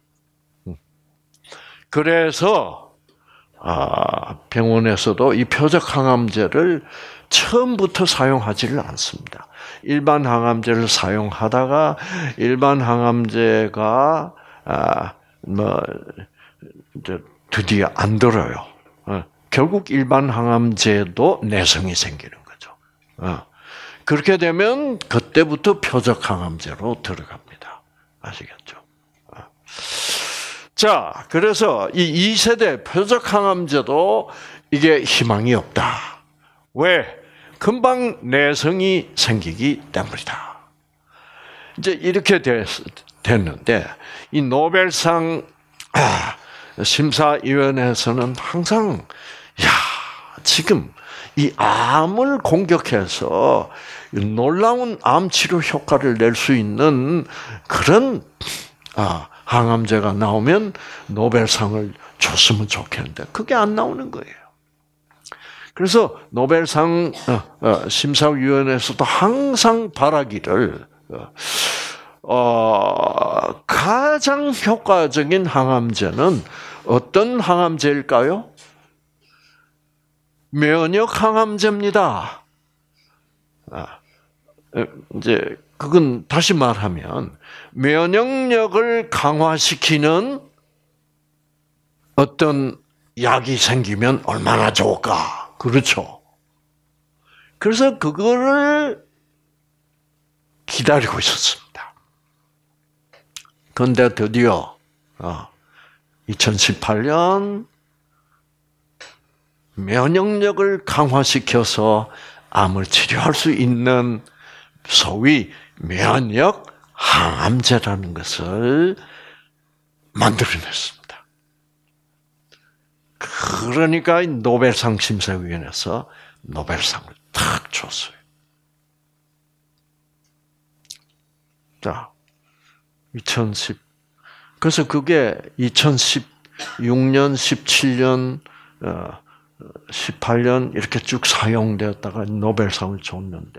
그래서 아, 병원에서도 이 표적 항암제를 처음부터 사용하지를 않습니다. 일반 항암제를 사용하다가 일반 항암제가 아, 뭐 이제 드디어 안 들어요. 어, 결국 일반 항암제도 내성이 생기는 거죠. 어, 그렇게 되면 그때부터 표적 항암제로 들어갑니다. 아시겠죠? 어. 자, 그래서 이 이 세대 표적 항암제도 이게 희망이 없다. 왜? 금방 내성이 생기기 때문이다. 이제 이렇게 됐, 됐는데 이 노벨상 아, 심사위원회에서는 항상 야 지금 이 암을 공격해서 놀라운 암 치료 효과를 낼 수 있는 그런 아, 항암제가 나오면 노벨상을 줬으면 좋겠는데 그게 안 나오는 거예요. 그래서 노벨상 심사위원회에서도 항상 바라기를 어, 가장 효과적인 항암제는 어떤 항암제일까요? 면역 항암제입니다. 아, 이제 그건 다시 말하면 면역력을 강화시키는 어떤 약이 생기면 얼마나 좋을까? 그렇죠. 그래서 그거를 기다리고 있었습니다. 그런데 드디어 이천십팔 년 면역력을 강화시켜서 암을 치료할 수 있는 소위 면역 항암제라는 것을 만들어냈습니다. 그러니까 노벨상 심사위원회에서 노벨상을 탁 줬어요. 자, 이천십 그래서 그게 이천십육 년, 십칠 년, 십팔 년 이렇게 쭉 사용되었다가 노벨상을 줬는데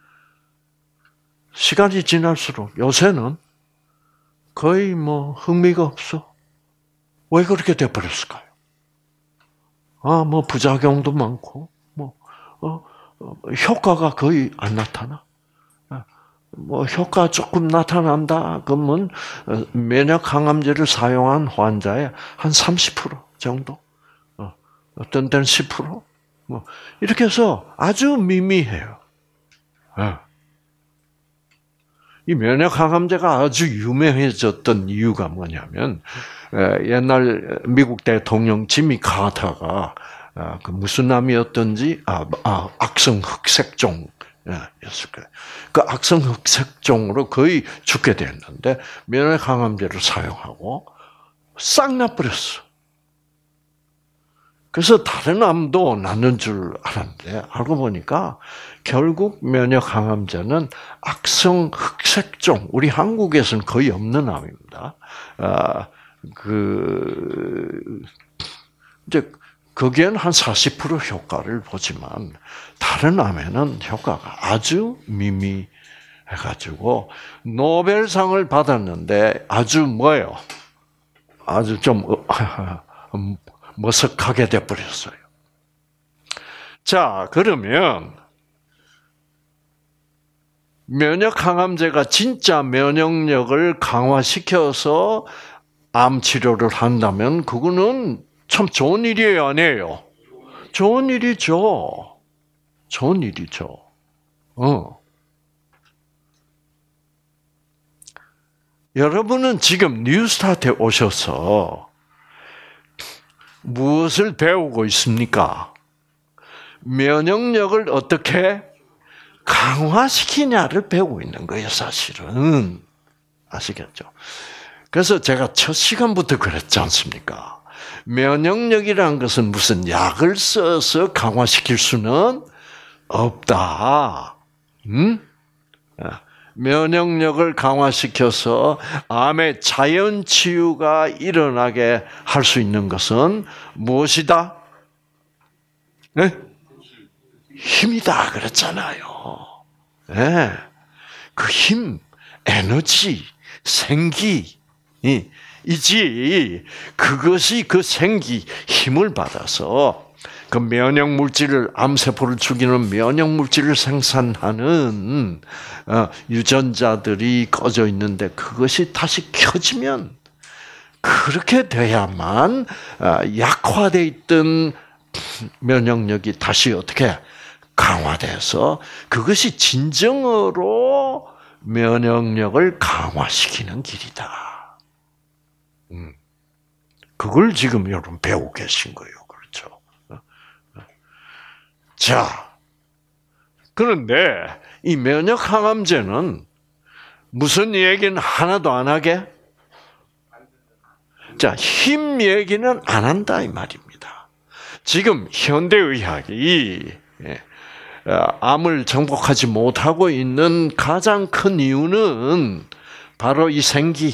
시간이 지날수록 요새는 거의 뭐 흥미가 없어. 왜 그렇게 돼버렸을까요? 아, 뭐 부작용도 많고, 뭐 어, 어, 효과가 거의 안 나타나. 뭐 효과 조금 나타난다. 그러면 면역 항암제를 사용한 환자의 한 삼십 퍼센트 정도, 어, 어떤 때는 십 퍼센트, 뭐 이렇게 해서 아주 미미해요. 어. 이 면역 항암제가 아주 유명해졌던 이유가 뭐냐면 옛날 미국 대통령 지미 카터가 그 무슨 암이었던지 아, 아 악성 흑색종이었을 거예요. 그 악성 흑색종으로 거의 죽게 됐는데 면역 항암제를 사용하고 싹 나버렸어. 그래서 다른 암도 낫는 줄 알았는데 알고 보니까 결국 면역 항암제는 악성 흑색종, 우리 한국에서는 거의 없는 암입니다. 아, 그 이제 거기에는 한 사십 퍼센트 효과를 보지만 다른 암에는 효과가 아주 미미해가지고 노벨상을 받았는데 아주 뭐예요? 아주 좀 머쓱하게 돼버렸어요. 자, 그러면 면역 항암제가 진짜 면역력을 강화시켜서 암 치료를 한다면 그거는 참 좋은 일이에요, 아니에요? 좋은 일이죠. 좋은 일이죠. 어. 여러분은 지금 뉴스타트에 오셔서 무엇을 배우고 있습니까? 면역력을 어떻게 강화시키냐를 배우고 있는 거예요, 사실은. 아시겠죠? 그래서 제가 첫 시간부터 그랬지 않습니까? 면역력이라는 것은 무슨 약을 써서 강화시킬 수는 없다. 음? 면역력을 강화시켜서 암의 자연 치유가 일어나게 할 수 있는 것은 무엇이다? 네? 힘이다 그랬잖아요. 네. 그 힘, 에너지, 생기, 이지 그것이 그 생기, 힘을 받아서 그 면역 물질을 암세포를 죽이는 면역 물질을 생산하는 유전자들이 꺼져 있는데 그것이 다시 켜지면 그렇게 돼야만 약화돼 있던 면역력이 다시 어떻게 강화돼서 그것이 진정으로 면역력을 강화시키는 길이다. 음. 그걸 지금 여러분 배우고 계신 거예요. 그렇죠? 자, 그런데 이 면역 항암제는 무슨 얘기는 하나도 안 하게? 자, 힘 얘기는 안 한다 이 말입니다. 지금 현대의학이 암을 정복하지 못하고 있는 가장 큰 이유는 바로 이 생기의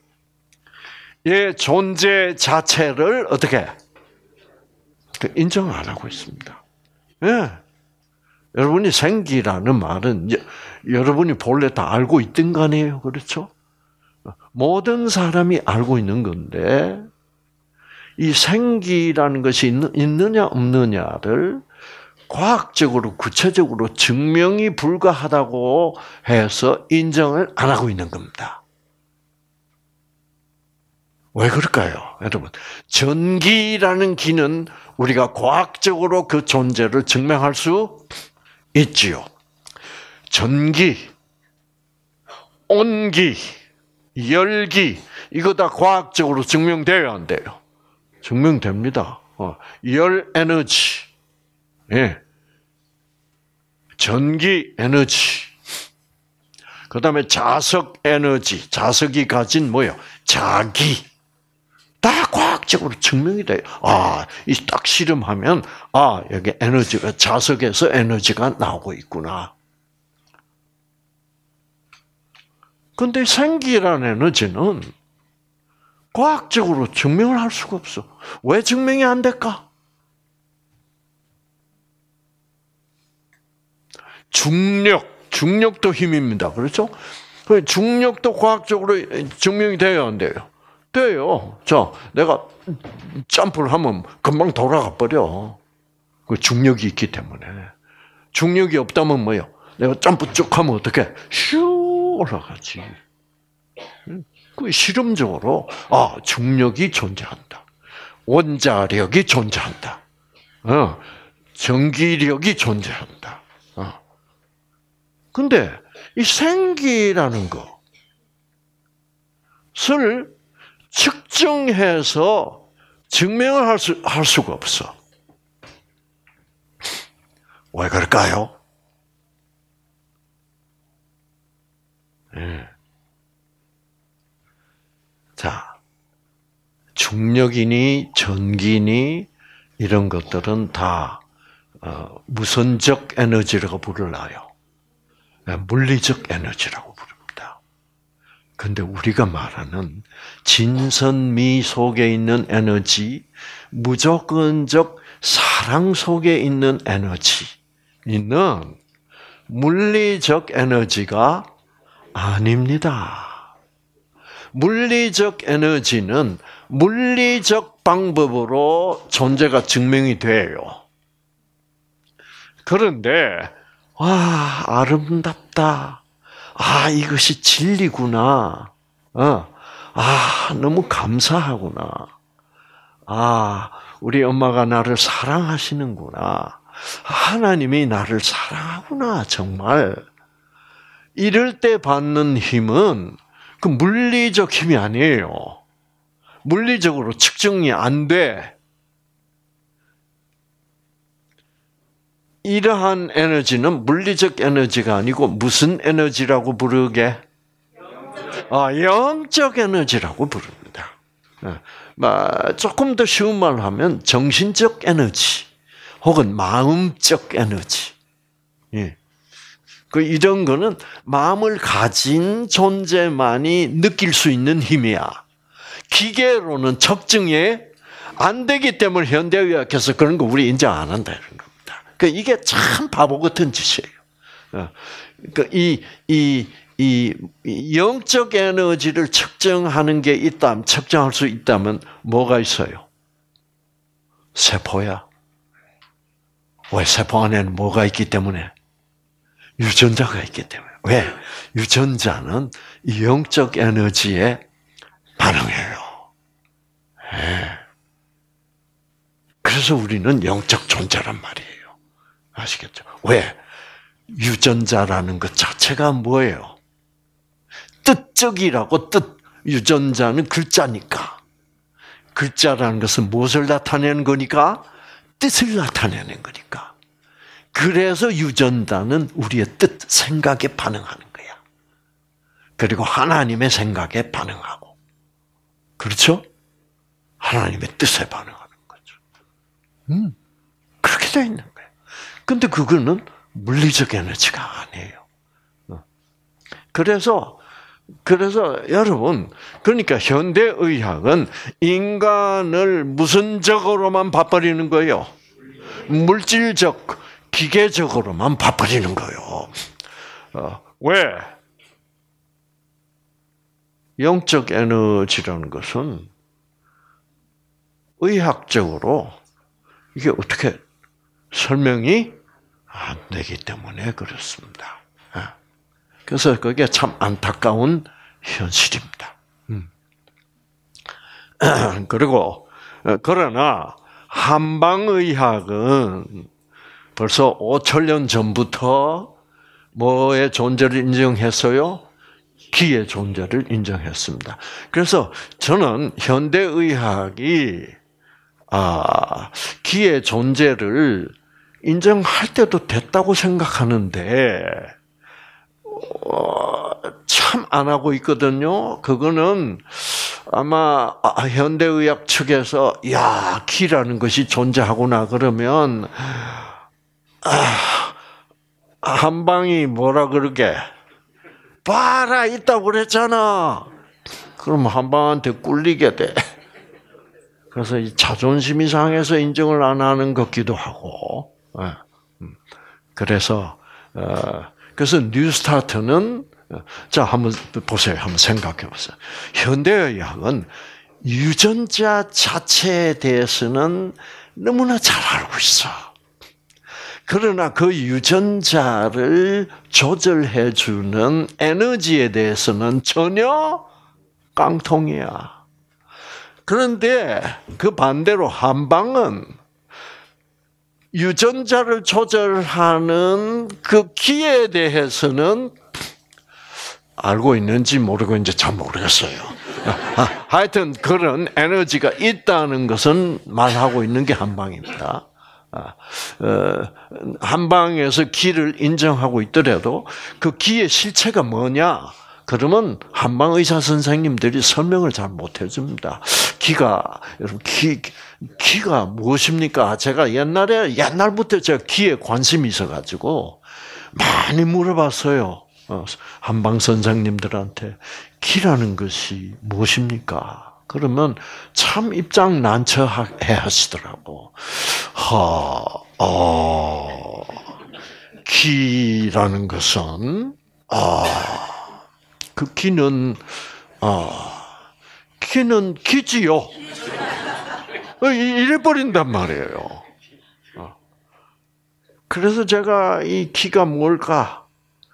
존재 자체를 어떻게 인정 안 하고 있습니다. 예. 여러분이 생기라는 말은 여러분이 본래 다 알고 있던 거 아니에요, 그렇죠? 모든 사람이 알고 있는 건데 이 생기라는 것이 있느냐 없느냐를 과학적으로 구체적으로 증명이 불가하다고 해서 인정을 안 하고 있는 겁니다. 왜 그럴까요? 여러분, 전기라는 기는 우리가 과학적으로 그 존재를 증명할 수 있지요. 전기, 온기, 열기, 이거 다 과학적으로 증명돼야 안 돼요? 증명됩니다. 어, 열 에너지, 예. 전기 에너지, 그 다음에 자석 에너지, 자석이 가진 뭐요? 자기. 다 과학적으로 증명이 돼요. 아, 이 딱 실험하면, 아, 여기 에너지가, 자석에서 에너지가 나오고 있구나. 근데 생기라는 에너지는 과학적으로 증명을 할 수가 없어. 왜 증명이 안 될까? 중력, 중력도 힘입니다. 그렇죠? 중력도 과학적으로 증명이 돼야 안 돼요? 돼요. 자, 내가 점프를 하면 금방 돌아가 버려. 그 중력이 있기 때문에. 중력이 없다면 뭐요? 내가 점프 쭉 하면 어떻게? 슈 올라가지. 그 실험적으로 아 중력이 존재한다. 원자력이 존재한다. 어, 전기력이 존재한다. 어. 근데 이 생기라는 것을 측정해서 증명을 할 수, 할 수가 없어. 왜 그럴까요? 네. 자, 중력이니 전기니 이런 것들은 다 어, 무선적 에너지라고 부르나요? 물리적 에너지라고 부릅니다. 근데 우리가 말하는 진선미 속에 있는 에너지, 무조건적 사랑 속에 있는 에너지는 물리적 에너지가 아닙니다. 물리적 에너지는 물리적 방법으로 존재가 증명이 돼요. 그런데 와, 아름답다. 아, 이것이 진리구나. 어, 아, 너무 감사하구나. 아, 우리 엄마가 나를 사랑하시는구나. 하나님이 나를 사랑하구나, 정말. 이럴 때 받는 힘은 그 물리적 힘이 아니에요. 물리적으로 측정이 안 돼. 이러한 에너지는 물리적 에너지가 아니고 무슨 에너지라고 부르게? 아, 영적 에너지라고 부릅니다. 조금 더 쉬운 말로 하면 정신적 에너지 혹은 마음적 에너지. 예. 그 이런 거는 마음을 가진 존재만이 느낄 수 있는 힘이야. 기계로는 측정이 안 되기 때문에 현대의학에서 그런 거 우리 인정 안 한다 이런 겁니다. 그 이게 참 바보 같은 짓이에요. 그 이 이 이 영적 에너지를 측정하는 게 있다면 측정할 수 있다면 뭐가 있어요? 세포야. 왜? 세포 안에는 뭐가 있기 때문에? 유전자가 있기 때문에. 왜? 유전자는 영적 에너지에 반응해요. 네. 그래서 우리는 영적 존재란 말이에요. 아시겠죠? 왜? 유전자라는 것 자체가 뭐예요? 뜻적이라고 뜻. 유전자는 글자니까. 글자라는 것은 무엇을 나타내는 거니까? 뜻을 나타내는 거니까. 그래서 유전자는 우리의 뜻, 생각에 반응하는 거야. 그리고 하나님의 생각에 반응하고. 그렇죠? 하나님의 뜻에 반응하는 거죠. 음, 그렇게 되어 있는 거예요. 근데 그거는 물리적 에너지가 아니에요. 그래서, 그래서 여러분, 그러니까 현대의학은 인간을 무선적으로만 봐버리는 거예요. 물질적, 기계적으로만 봐버리는 거예요. 어, 왜? 영적 에너지라는 것은 의학적으로 이게 어떻게 설명이 안 되기 때문에 그렇습니다. 그래서 그게 참 안타까운 현실입니다. 그리고 그러나 한방의학은 벌써 오천 년 전부터 뭐의 존재를 인정했어요? 기의 존재를 인정했습니다. 그래서 저는 현대의학이 아, 기의 존재를 인정할 때도 됐다고 생각하는데 어, 참 안 하고 있거든요. 그거는 아마 현대의학 측에서 야, 기라는 것이 존재하구나 그러면 아, 한방이 뭐라 그러게 봐라 있다고 그랬잖아. 그럼 한방한테 꿀리게 돼. 그래서 이 자존심이 상해서 인정을 안 하는 것 같기도 하고. 그래서 그래서 뉴스타트는 자 한번 보세요. 한번 생각해 보세요. 현대의학은 유전자 자체에 대해서는 너무나 잘 알고 있어. 그러나 그 유전자를 조절해 주는 에너지에 대해서는 전혀 깡통이야. 그런데 그 반대로 한방은 유전자를 조절하는 그 기에 대해서는 알고 있는지 모르고 이제 잘 모르겠어요. 하여튼 그런 에너지가 있다는 것은 말하고 있는 게 한방입니다. 한방에서 기를 인정하고 있더라도 그 기의 실체가 뭐냐? 그러면 한방 의사 선생님들이 설명을 잘 못 해줍니다. 기가 여러분 기 기가 무엇입니까? 제가 옛날에 옛날부터 제가 기에 관심이 있어가지고 많이 물어봤어요. 한방 선생님들한테 기라는 것이 무엇입니까? 그러면 참 입장 난처해 하시더라고. 하, 어, 기라는 것은 아. 그 기는 아 기는 기지요. 이래 버린단 말이에요. 그래서 제가 이 기가 뭘까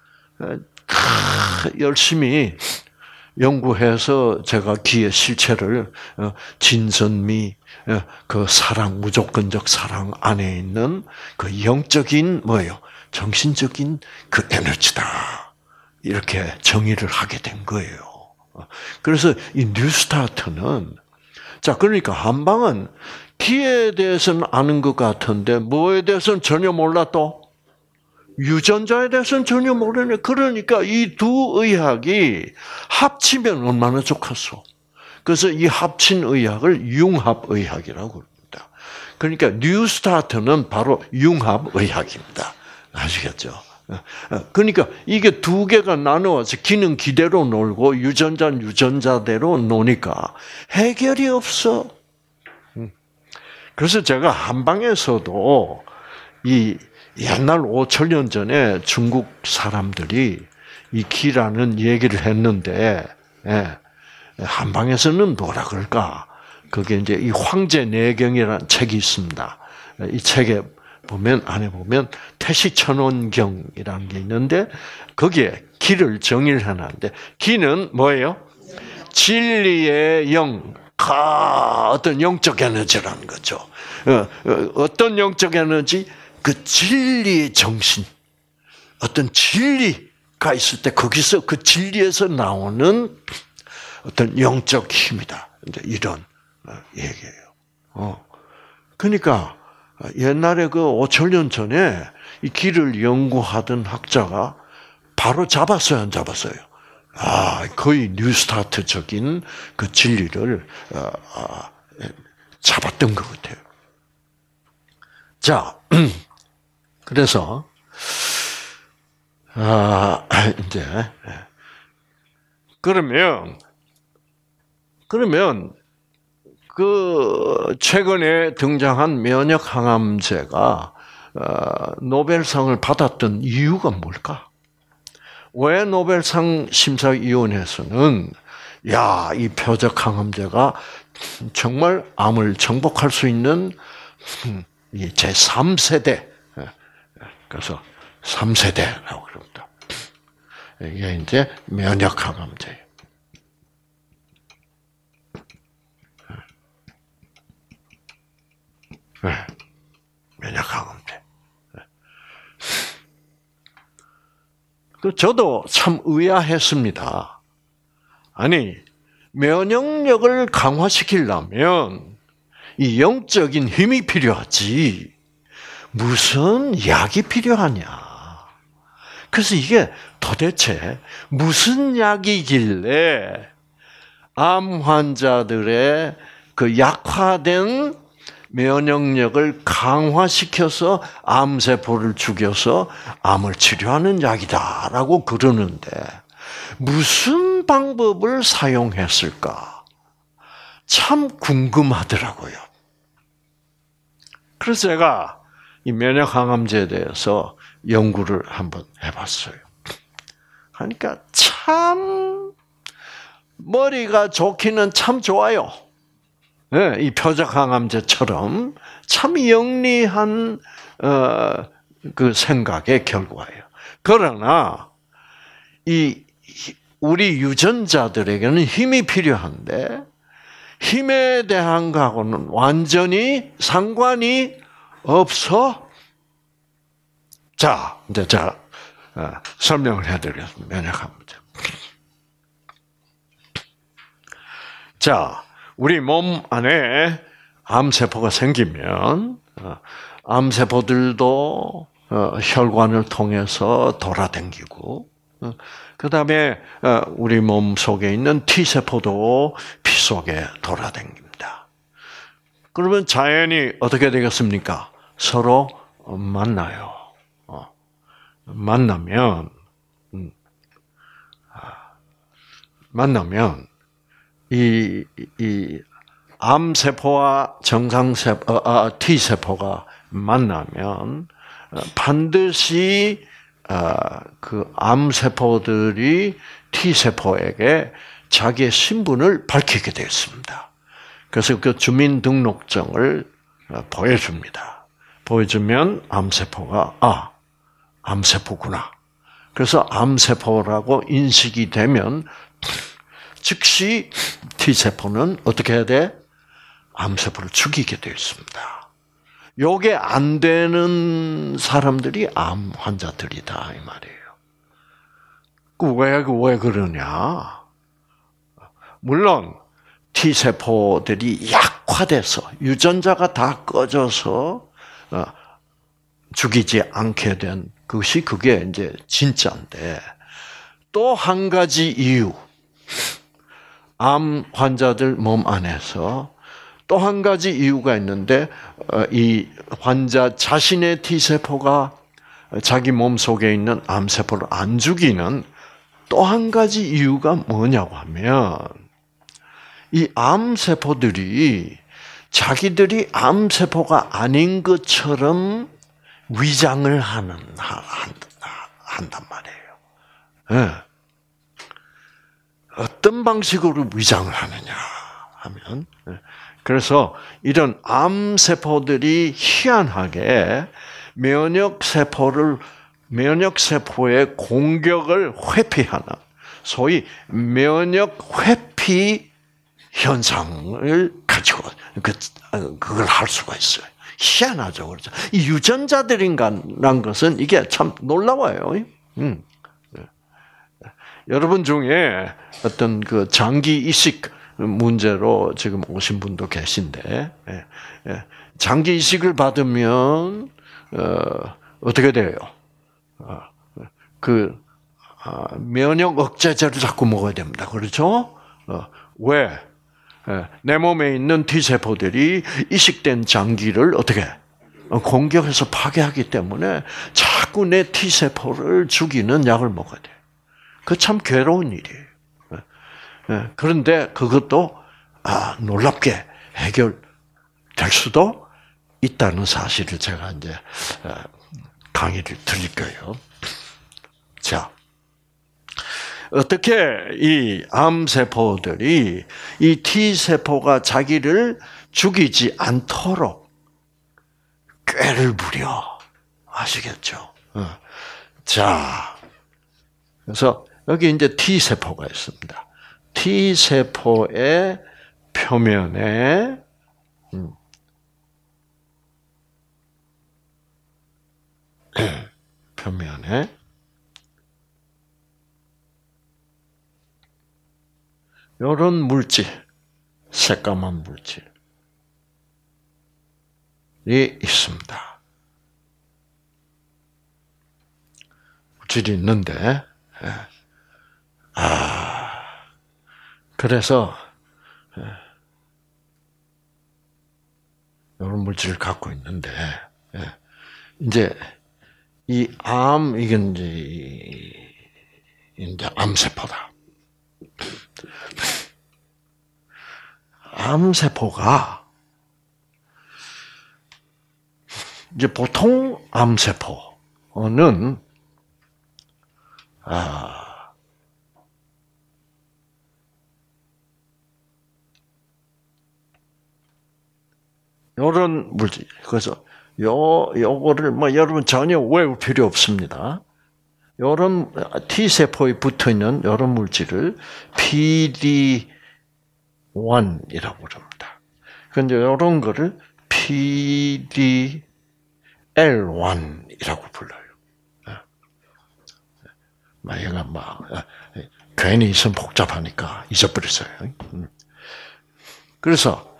열심히 연구해서 제가 기의 실체를 진선미 그 사랑 무조건적 사랑 안에 있는 그 영적인 뭐예요? 정신적인 그 에너지다. 이렇게 정의를 하게 된 거예요. 그래서 이 뉴스타트는 자 그러니까 한방은 기에 대해서는 아는 것 같은데 뭐에 대해서는 전혀 몰라 또 유전자에 대해서는 전혀 모르네. 그러니까 이 두 의학이 합치면 얼마나 좋겠어. 그래서 이 합친 의학을 융합의학이라고 합니다. 그러니까 뉴스타트는 바로 융합의학입니다. 아시겠죠? 그러니까 이게 두 개가 나누어서 기는 기대로 놀고 유전자는 유전자대로 노니까 해결이 없어. 그래서 제가 한방에서도 이 옛날 오천 년 전에 중국 사람들이 이 기라는 얘기를 했는데, 예, 한방에서는 뭐라 그럴까? 그게 이제 이 황제내경이라는 책이 있습니다. 이 책에 보면, 안에 보면 태시천원경이라는 게 있는데, 거기에 기를 정의를 해놨는데, 기는 뭐예요? 진리의 영, 가, 어떤 영적 에너지라는 거죠. 어떤 영적 에너지? 그 진리의 정신, 어떤 진리가 있을 때 거기서 그 진리에서 나오는 어떤 영적 힘이다. 이제 이런 얘기예요. 어. 그러니까 옛날에 그 오천 년 전에 이 기를 연구하던 학자가 바로 잡았어요, 안 잡았어요? 아, 거의 뉴스타트적인 그 진리를 잡았던 것 같아요. 자, 그래서 아, 이제 그러면 그러면 그 최근에 등장한 면역 항암제가 노벨상을 받았던 이유가 뭘까? 왜 노벨상 심사위원회에서는 야, 이 표적 항암제가 정말 암을 정복할 수 있는 제삼 세대, 그래서 삼 세대라고 그럽니다. 이게 이제 면역 항암제예요. 네. 면역 항암제. 그 저도 참 의아했습니다. 아니, 면역력을 강화시키려면 이 영적인 힘이 필요하지 무슨 약이 필요하냐. 그래서 이게 도대체 무슨 약이길래 암 환자들의 그 약화된 면역력을 강화시켜서 암세포를 죽여서 암을 치료하는 약이다라고 그러는데 무슨 방법을 사용했을까? 참 궁금하더라고요. 그래서 제가 이 면역 항암제에 대해서 연구를 한번 해봤어요. 그러니까 참 머리가 좋기는 참 좋아요. 네, 이 표적 항암제처럼 참 영리한 어, 그 생각의 결과예요. 그러나 이 우리 유전자들에게는 힘이 필요한데 힘에 대한 거하고는 완전히 상관이 없어. 자, 이제 자 어, 설명을 해드리겠습니다. 면역 항암제. 자. 우리 몸 안에 암세포가 생기면 암세포들도 혈관을 통해서 돌아다니고 그 다음에 우리 몸 속에 있는 T세포도 피 속에 돌아다닙니다. 그러면 자연히 어떻게 되겠습니까? 서로 만나요. 만나면 만나면 이, 이, 암세포와 정상세포, 어, 어, T세포가 만나면, 반드시, 어, 그 암세포들이 T세포에게 자기의 신분을 밝히게 되었습니다. 그래서 그 주민등록증을 보여줍니다. 보여주면 암세포가, 아, 암세포구나. 그래서 암세포라고 인식이 되면, 즉시 T세포는 어떻게 해야 돼? 암세포를 죽이게 되어 있습니다. 요게 안 되는 사람들이 암 환자들이다 이 말이에요. 왜, 왜 그러냐? 물론 T세포들이 약화돼서 유전자가 다 꺼져서 죽이지 않게 된 것이 그게 이제 진짜인데 또 한 가지 이유. 암 환자들 몸 안에서 또 한 가지 이유가 있는데 이 환자 자신의 T세포가 자기 몸 속에 있는 암세포를 안 죽이는 또 한 가지 이유가 뭐냐고 하면 이 암세포들이 자기들이 암세포가 아닌 것처럼 위장을 하는, 한단 말이에요. 네. 어떤 방식으로 위장을 하느냐 하면, 그래서 이런 암세포들이 희한하게 면역세포를, 면역세포의 공격을 회피하는, 소위 면역회피 현상을 가지고, 그, 그걸 할 수가 있어요. 희한하죠. 그렇죠. 이 유전자들인가라는 것은 이게 참 놀라워요. 음. 여러분 중에 어떤 그 장기 이식 문제로 지금 오신 분도 계신데, 장기 이식을 받으면, 어, 어떻게 돼요? 어, 그, 어, 면역 억제제를 자꾸 먹어야 됩니다. 그렇죠? 어, 왜? 내 몸에 있는 T세포들이 이식된 장기를 어떻게 공격해서 파괴하기 때문에 자꾸 내 T세포를 죽이는 약을 먹어야 돼요. 그 참 괴로운 일이에요. 그런데 그것도 아, 놀랍게 해결될 수도 있다는 사실을 제가 이제 강의를 드릴 거예요. 자. 어떻게 이 암세포들이 이 T세포가 자기를 죽이지 않도록 꾀를 부려. 아시겠죠? 자, 그래서 여기 이제 T세포가 있습니다. T세포의 표면에, 음, 표면에 이런 물질, 새까만 물질이 있습니다. 물질이 있는데, 아, 그래서 이런 물질을 갖고 있는데, 이제 이 암, 이게 이제, 이제 암세포다. 암세포가 이제 보통 암세포는 아, 요런 물질. 그래서 요 요거를 뭐 여러분 전혀 외울 필요 없습니다. 요런 T세포에 붙어 있는 요런 물질을 피디 원이라고 부릅니다. 근데 이런 거를 피디엘 원이라고 불러요. 얘가 막 괜히 있으면 복잡하니까 잊어버렸어요. 그래서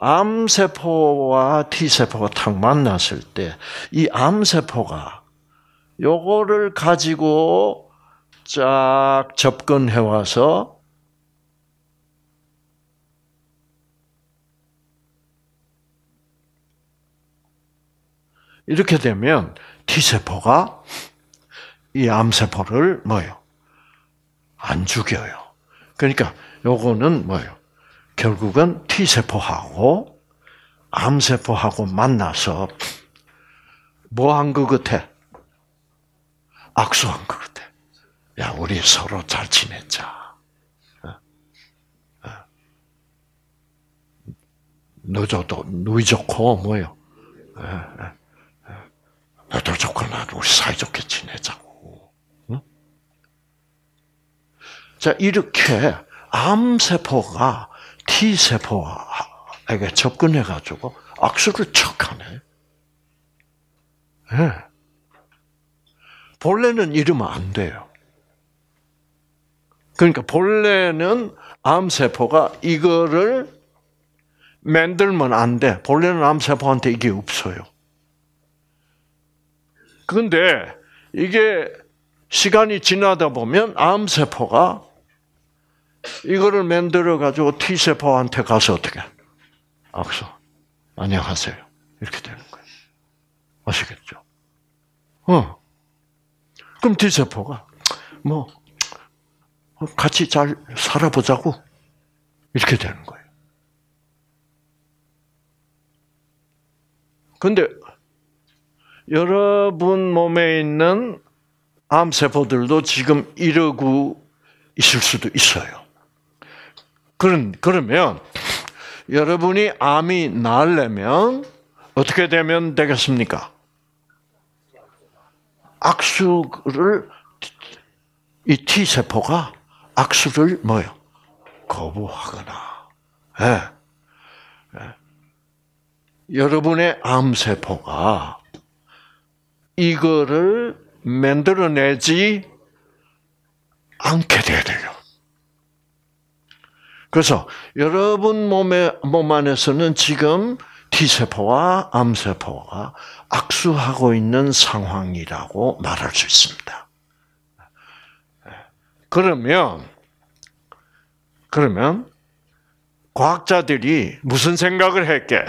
암세포와 T세포가 탁 만났을 때 이 암세포가 요거를 가지고 쫙 접근해 와서 이렇게 되면 T세포가 이 암세포를 뭐예요? 안 죽여요. 그러니까 요거는 뭐예요? 결국은 T세포하고 암세포하고 만나서 뭐 한 것 같아? 악수한 것 같아. 야, 우리 서로 잘 지내자. 너도 누이 좋고 뭐요? 너도 좋고 나도 우리 사이좋게 지내자고. 응? 자, 이렇게 암세포가 T세포에게 접근해가지고 악수를 척 하네. 네. 본래는 이러면 안 돼요. 그러니까 본래는 암세포가 이거를 만들면 안 돼. 본래는 암세포한테 이게 없어요. 그런데 이게 시간이 지나다 보면 암세포가 이거를 만들어 가지고 T세포한테 가서 어떻게 악수 안녕하세요 이렇게 되는 거예요. 아시겠죠? 어. 그럼 T세포가 뭐 같이 잘 살아보자고 이렇게 되는 거예요. 근데 여러분 몸에 있는 암세포들도 지금 이러고 있을 수도 있어요. 그런, 그러면 여러분이 암이 나으려면 어떻게 되면 되겠습니까? 악수를, 이 T세포가 악수를 뭐요? 거부하거나, 예. 예. 여러분의 암세포가 이거를 만들어내지 않게 돼야 돼요. 그래서 여러분 몸에, 몸 안에서는 지금 T세포와 암세포가 악수하고 있는 상황이라고 말할 수 있습니다. 그러면, 그러면 과학자들이 무슨 생각을 했게?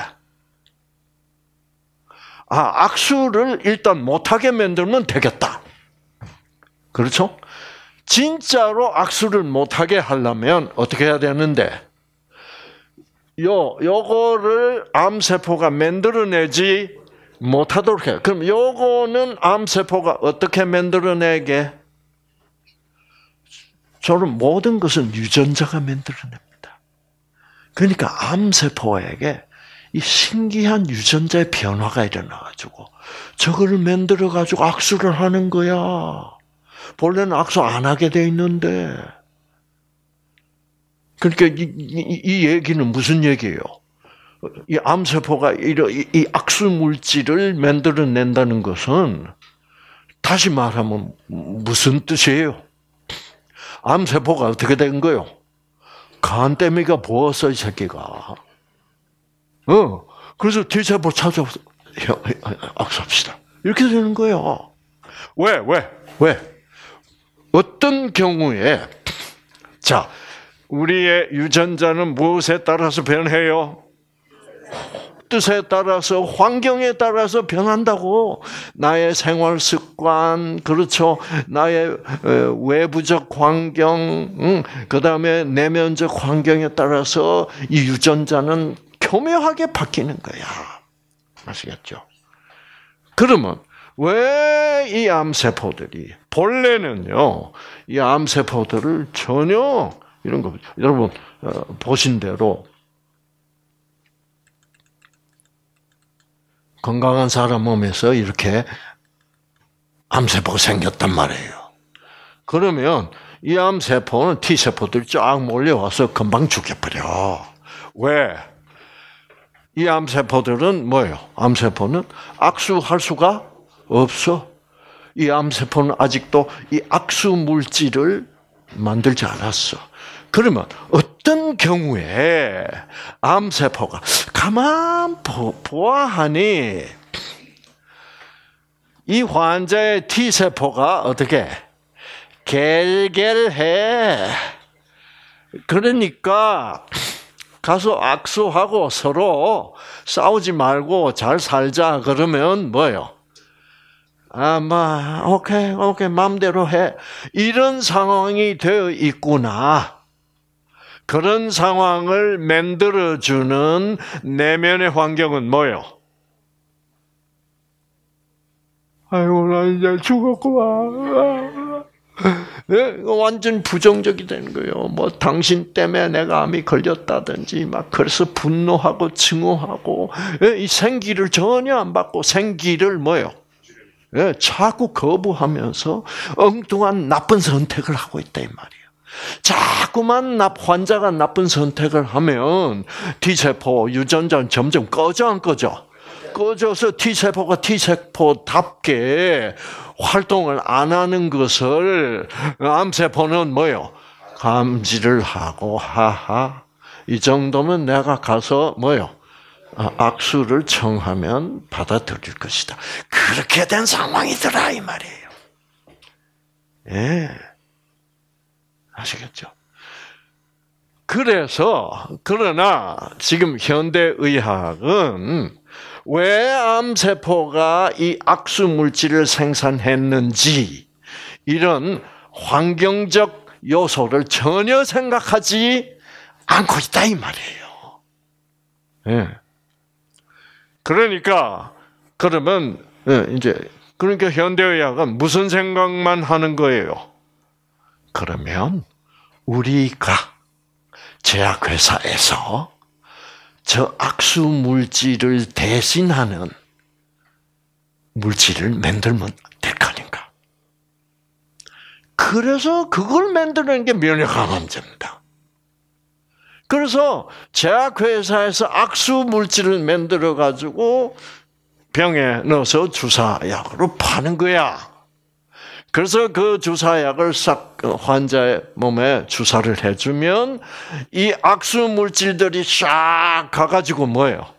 아, 악수를 일단 못하게 만들면 되겠다. 그렇죠? 진짜로 악수를 못하게 하려면 어떻게 해야 되는데, 요, 요거를 암세포가 만들어내지 못하도록 해요. 그럼 요거는 암세포가 어떻게 만들어내게? 저는 모든 것은 유전자가 만들어냅니다. 그러니까 암세포에게 이 신기한 유전자의 변화가 일어나가지고 저거를 만들어가지고 악수를 하는 거야. 본래는 악수 안 하게 돼 있는데. 그러니까 이, 이, 이 얘기는 무슨 얘기예요? 이 암세포가 이, 이 악수 물질을 만들어낸다는 것은 다시 말하면 무슨 뜻이에요? 암세포가 어떻게 된 거요? 간때미가 부었어, 이 새끼가. 어, 그래서 T세포 찾아서 악수합시다. 이렇게 되는 거예요. 왜, 왜, 왜? 어떤 경우에, 자, 우리의 유전자는 무엇에 따라서 변해요? 뜻에 따라서, 환경에 따라서 변한다고. 나의 생활 습관, 그렇죠. 나의 외부적 환경, 그 다음에 내면적 환경에 따라서 이 유전자는 교묘하게 바뀌는 거야. 아시겠죠? 그러면 왜 이 암세포들이 본래는요, 이 암세포들을 전혀 이런 거 여러분 보신 대로 건강한 사람 몸에서 이렇게 암세포가 생겼단 말이에요. 그러면 이 암세포는 T세포들이 쫙 몰려와서 금방 죽여버려. 왜? 이 암세포들은 뭐예요? 암세포는 악수할 수가 없어. 이 암세포는 아직도 이 악수 물질을 만들지 않았어. 그러면 어떤 경우에 암세포가 가만 보아하니 이 환자의 T세포가 어떻게 겔겔해. 그러니까 가서 악수하고 서로 싸우지 말고 잘 살자. 그러면 뭐예요? 아, 뭐, 오케이, 오케이, 마음대로 해. 이런 상황이 되어 있구나. 그런 상황을 만들어주는 내면의 환경은 뭐예요? 아이고, 나 이제 죽었구나. 네, 완전 부정적이 되는 거예요. 뭐, 당신 때문에 내가 암이 걸렸다든지, 막, 그래서 분노하고 증오하고, 이 생기를 전혀 안 받고, 생기를 뭐예요? 예, 자꾸 거부하면서 엉뚱한 나쁜 선택을 하고 있다 이 말이에요. 자꾸만 나 환자가 나쁜 선택을 하면 T세포 유전자는 점점 꺼져 안 꺼져? 꺼져서 T세포가 T세포답게 활동을 안 하는 것을 암세포는 뭐요? 감지를 하고 하하 이 정도면 내가 가서 뭐요? 악수를 청하면 받아들일 것이다. 그렇게 된 상황이더라 이 말이에요. 예, 아시겠죠? 그래서 그러나 지금 현대의학은 왜 암세포가 이 악수 물질을 생산했는지 이런 환경적 요소를 전혀 생각하지 않고 있다 이 말이에요. 예. 그러니까 그러면 이제 그러니까 현대의학은 무슨 생각만 하는 거예요? 그러면 우리가 제약회사에서 저 악수 물질을 대신하는 물질을 만들면 될 거 아닌가. 그래서 그걸 만드는 게 면역항암제입니다. 그래서 제약회사에서 악수 물질을 만들어 가지고 병에 넣어서 주사약으로 파는 거야. 그래서 그 주사약을 싹 환자의 몸에 주사를 해주면 이 악수 물질들이 싹 가가지고 뭐예요?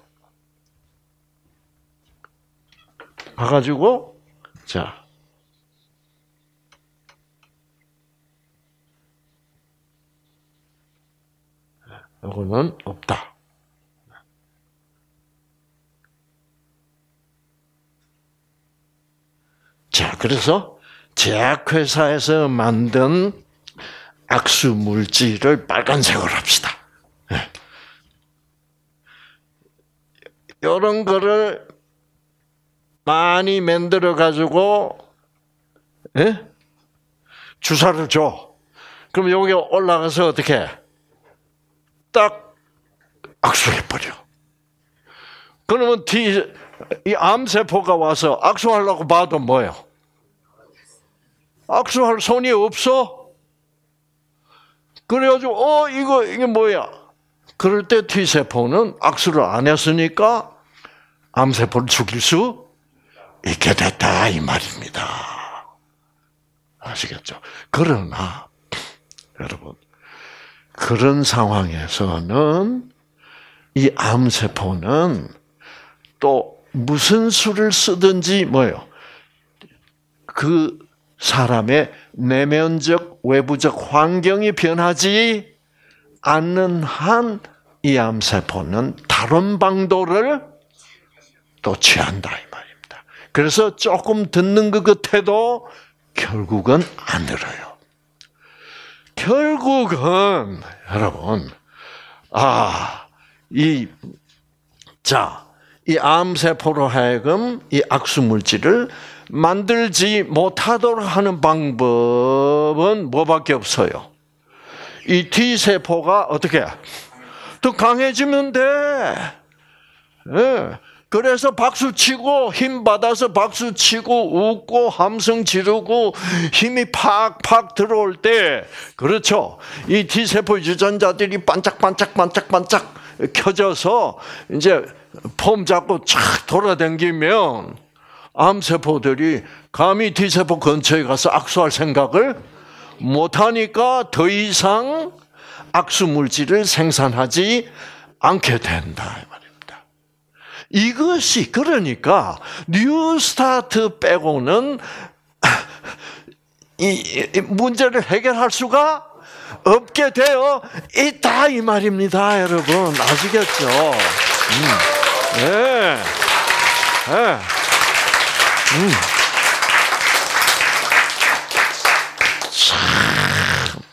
가가지고 자 이거는 없다. 자, 그래서 제약회사에서 만든 악수 물질을 빨간색으로 합시다. 네. 이런 거를 많이 만들어 가지고 네? 주사를 줘. 그럼 여기 올라가서 어떻게 딱 악수해버려. 그러면 이 암세포가 와서 악수하려고 봐도 뭐예요? 악수할 손이 없어. 그래가지고 어 이거 이게 뭐야? 그럴 때 T세포는 악수를 안 했으니까 암세포를 죽일 수 있게 됐다 이 말입니다. 아시겠죠? 그러나 여러분 그런 상황에서는 이 암세포는 또 무슨 수를 쓰든지 뭐예요? 그 사람의 내면적 외부적 환경이 변하지 않는 한 이 암세포는 다른 방도를 또 취한다 이 말입니다. 그래서 조금 듣는 것 같아도 결국은 안 들어요. 결국은 여러분 아, 이 자, 이 암세포로 하여금 이 악수 물질을 만들지 못하도록 하는 방법은 뭐밖에 없어요. 이 T세포가 어떻게 더 강해지면 돼. 네. 그래서 박수치고 힘받아서 박수치고 웃고 함성 지르고 힘이 팍팍 들어올 때 그렇죠. 이 T세포 유전자들이 반짝반짝반짝반짝 켜져서 이제 폼 잡고 착 돌아다니면 암세포들이 감히 T세포 근처에 가서 악수할 생각을 못하니까 더 이상 악수 물질을 생산하지 않게 된다 이 말입니다. 이것이 그러니까 뉴스타트 빼고는 이 문제를 해결할 수가 없게 되어 있다 이 말입니다, 여러분. 아시겠죠? 음. 네. 네. 음. 참.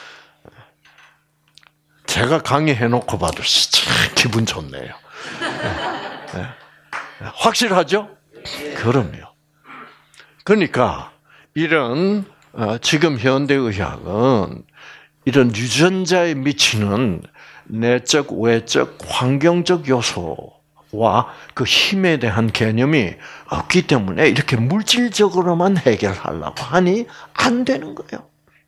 제가 강의해놓고 봐도 참 기분 좋네요. 네. 네. 확실하죠? 그럼요. 그러니까 이런 어, 지금 현대의학은 이런 유전자에 미치는 내적, 외적, 환경적 요소와 그 힘에 대한 개념이 없기 때문에 이렇게 물질적으로만 해결하려고 하니 안 되는 거예요.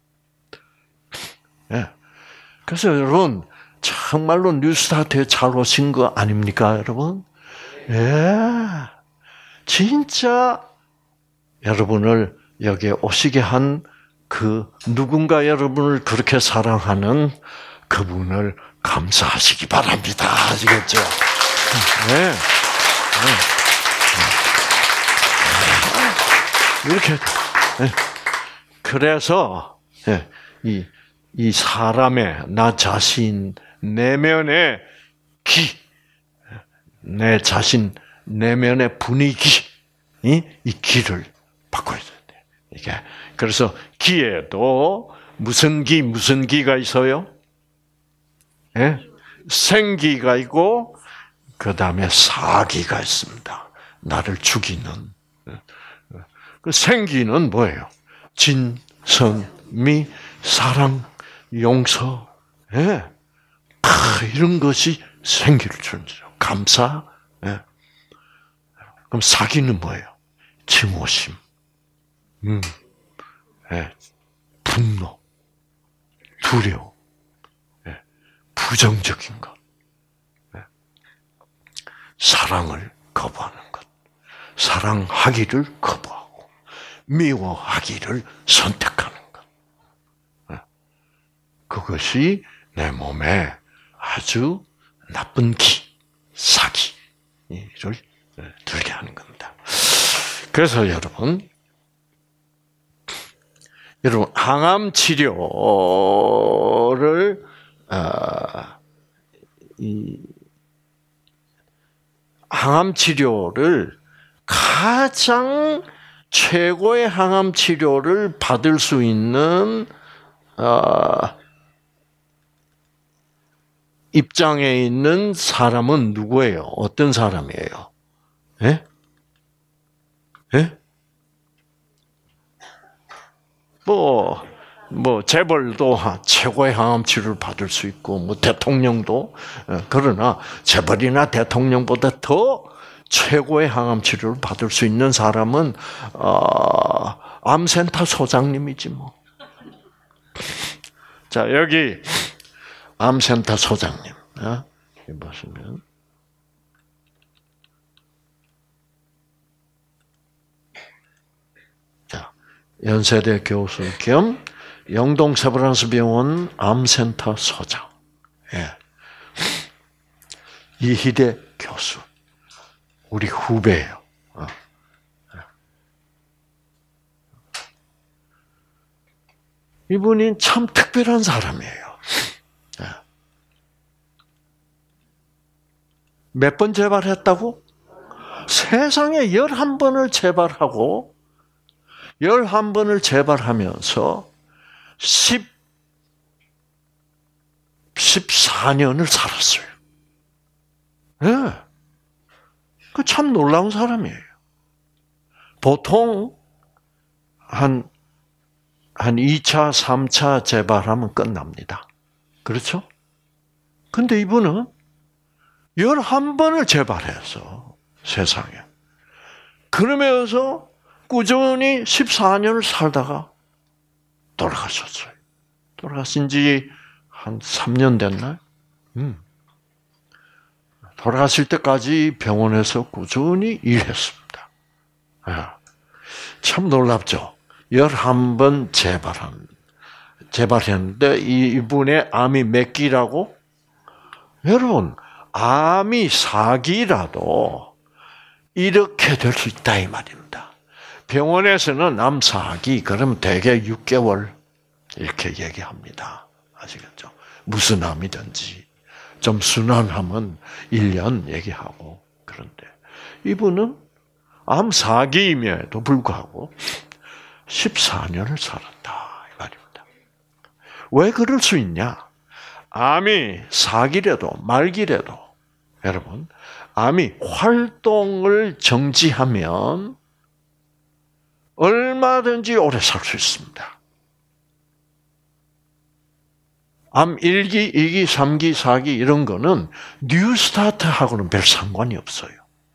예. 그래서 여러분 정말로 뉴스타트에 잘 오신 거 아닙니까, 여러분? 예. 진짜 여러분을 여기에 오시게 한 그 누군가 여러분을 그렇게 사랑하는 그분을 감사하시기 바랍니다. 아시겠죠? 네. 네. 이렇게. 네. 그래서 이 이 사람의 나 자신 내면의 기, 내 자신 내면의 분위기, 이, 이 기를 바꿔야 돼. 이게 그래서 기에도 무슨 기 무슨 기가 있어요? 예? 생기가 있고 그 다음에 사기가 있습니다. 나를 죽이는. 그 생기는 뭐예요? 진, 성, 미, 사랑, 용서, 예. 아, 이런 것이 생기를 주는 거죠. 감사. 예. 그럼 사기는 뭐예요? 증오심, 음, 예. 분노, 두려움, 예. 부정적인 것, 예. 사랑을 거부하는 것, 사랑하기를 거부하고 미워하기를 선택하는 것. 예. 그것이 내 몸에 아주 나쁜 기, 사기를 들게 하는 겁니다. 그래서 여러분, 여러분 항암 치료를 어, 이 항암 치료를 가장 최고의 항암 치료를 받을 수 있는 어, 입장에 있는 사람은 누구예요? 어떤 사람이에요? 예? 예? 뭐, 뭐, 재벌도 최고의 항암 치료를 받을 수 있고, 뭐, 대통령도, 그러나, 재벌이나 대통령보다 더 최고의 항암 치료를 받을 수 있는 사람은, 어, 암센터 소장님이지, 뭐. 자, 여기, 암센터 소장님, 어? 여기 보시면. 자, 연세대 교수 겸 영동 세브란스 병원 암센터 소장. 예. 이희대 교수. 우리 후배예요. 어. 이분이 참 특별한 사람이에요. 몇 번 재발했다고? 세상에 열한 번을 재발하고, 열한 번을 재발하면서 십, 십사 년을 살았어요. 예. 네. 그 참 놀라운 사람이에요. 보통, 한, 한 이 차, 삼 차 재발하면 끝납니다. 그렇죠? 근데 이분은 열한 번을 재발해서 세상에. 그러면서 꾸준히 십사 년을 살다가 돌아가셨어요. 돌아가신 지 한 삼 년 됐나요? 음. 돌아가실 때까지 병원에서 꾸준히 일했습니다. 아, 참 놀랍죠? 열한 번 재발한, 재발했는데 이분의 암이 몇 기라고? 여러분, 암이 사 기라도 이렇게 될 수 있다 이 말입니다. 병원에서는 암 사 기 그러면 대개 육 개월 이렇게 얘기합니다. 아시겠죠? 무슨 암이든지 좀 순환하면 일 년 얘기하고 그런데 이분은 암 사 기임에도 불구하고 십사 년을 살았다 이 말입니다. 왜 그럴 수 있냐? 암이 사 기라도 말기라도 여러분, 암이 활동을 정지하면 얼마든지 오래 살 수 있습니다. 암 일 기, 이 기, 삼 기, 사 기 이런 거는 뉴스타트하고는 별 상관이 없어요.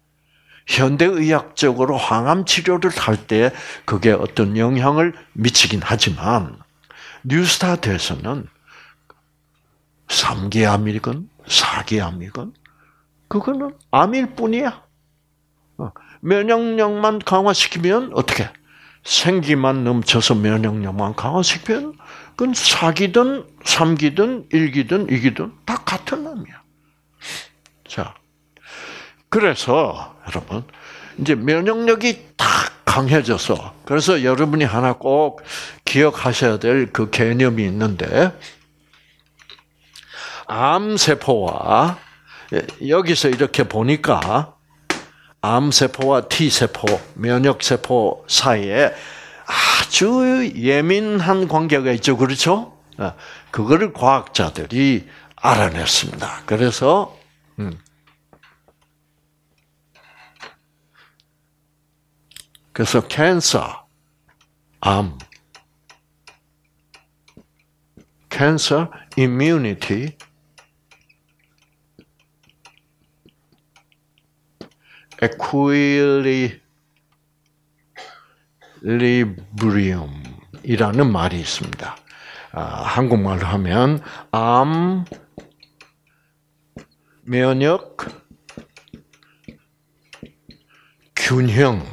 현대의학적으로 항암 치료를 할 때 그게 어떤 영향을 미치긴 하지만 뉴스타트에서는 삼 기 암이건 사 기 암이건 그거는 암일 뿐이야. 면역력만 강화시키면 어떻게? 생기만 넘쳐서 면역력만 강화시키면 그건 사 기든 삼 기든 일 기든 이 기든 다 같은 놈이야. 자, 그래서 여러분 이제 면역력이 딱 강해져서, 그래서 여러분이 하나 꼭 기억하셔야 될 그 개념이 있는데, 암세포와, 여기서 이렇게 보니까 암세포와 T세포, 면역세포 사이에 아주 예민한 관계가 있죠. 그렇죠? 그거를 과학자들이 알아냈습니다. 그래서 음. 그래서 캔서, 암, cancer immunity equilibrium이라는 말이 있습니다. 아, 한국말로 하면 암, 면역, 균형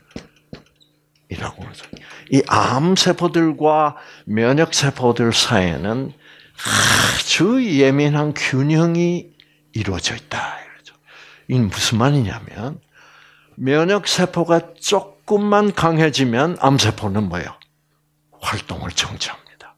이라고 그러죠. 이 암세포들과 면역세포들 사이에는 아주 예민한 균형이 이루어져 있다. 이러죠. 이게 무슨 말이냐면, 면역세포가 조금만 강해지면 암세포는 뭐예요? 활동을 정지합니다.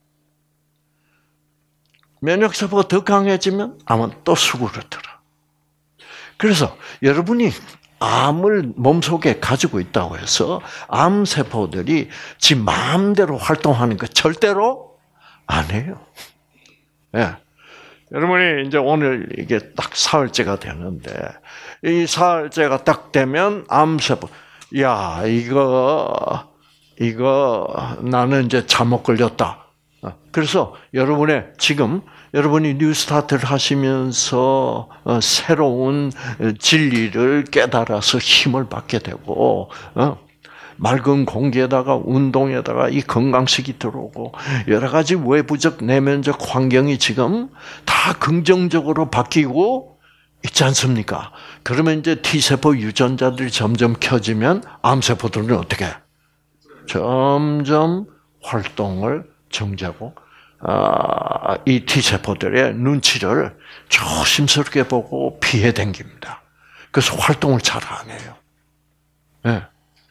면역세포가 더 강해지면 암은 또 수그러들어. 그래서 여러분이 암을 몸속에 가지고 있다고 해서 암세포들이 지 마음대로 활동하는 거 절대로 안 해요. 예. 여러분이 이제 오늘 이게 딱 사흘째가 되는데, 이 사흘째가 딱 되면 암세포, 야, 이거, 이거 나는 이제 잘못 걸렸다. 그래서 여러분의 지금 여러분이 뉴스타트를 하시면서 새로운 진리를 깨달아서 힘을 받게 되고, 맑은 공기에다가 운동에다가 이 건강식이 들어오고 여러 가지 외부적 내면적 환경이 지금 다 긍정적으로 바뀌고 있지 않습니까? 그러면 이제 T세포 유전자들이 점점 켜지면 암세포들은 어떻게 해? 점점 활동을 정지하고, 아, 이 T세포들의 눈치를 조심스럽게 보고 피해 댕깁니다. 그래서 활동을 잘 안 해요. 네.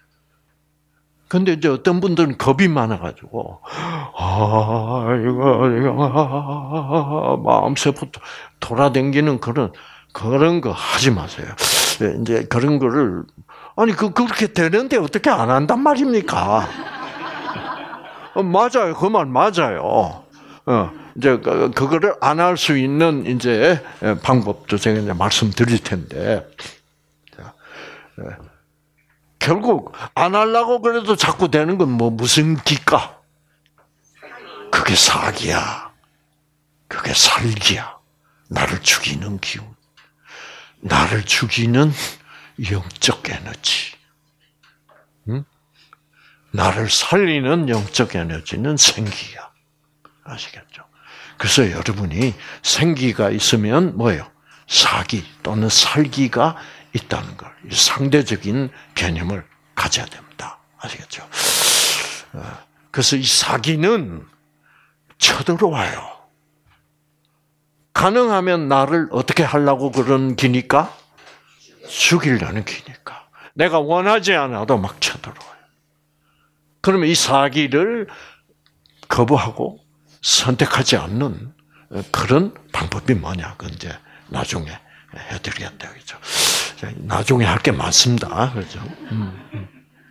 근데 이제 어떤 분들은 겁이 많아가지고, 아, 이거, 이거, 마음세포 돌아다니는 그런, 그런 거 하지 마세요. 이제 그런 거를, 아니, 그, 그렇게 되는데 어떻게 안 한단 말입니까? 어, 맞아요. 그 말 맞아요. 어, 이제, 그, 그거를 안 할 수 있는, 이제, 방법도 제가 이제 말씀드릴 텐데, 자, 결국 안 하려고 그래도 자꾸 되는 건 뭐 무슨 기까? 그게 사기야. 그게 살기야. 나를 죽이는 기운. 나를 죽이는 영적 에너지. 응? 나를 살리는 영적 에너지는 생기야. 아시겠죠? 그래서 여러분이 생기가 있으면 뭐예요? 사기 또는 살기가 있다는 걸, 상대적인 개념을 가져야 됩니다. 아시겠죠? 그래서 이 사기는 쳐들어와요. 가능하면 나를 어떻게 하려고 그런 기니까? 죽이려는 기니까. 내가 원하지 않아도 막 쳐들어와요. 그러면 이 사기를 거부하고 선택하지 않는 그런 방법이 뭐냐? 그건 이제 나중에 해드려야 되겠죠. 나중에 할 게 많습니다. 그렇죠? 음, 음.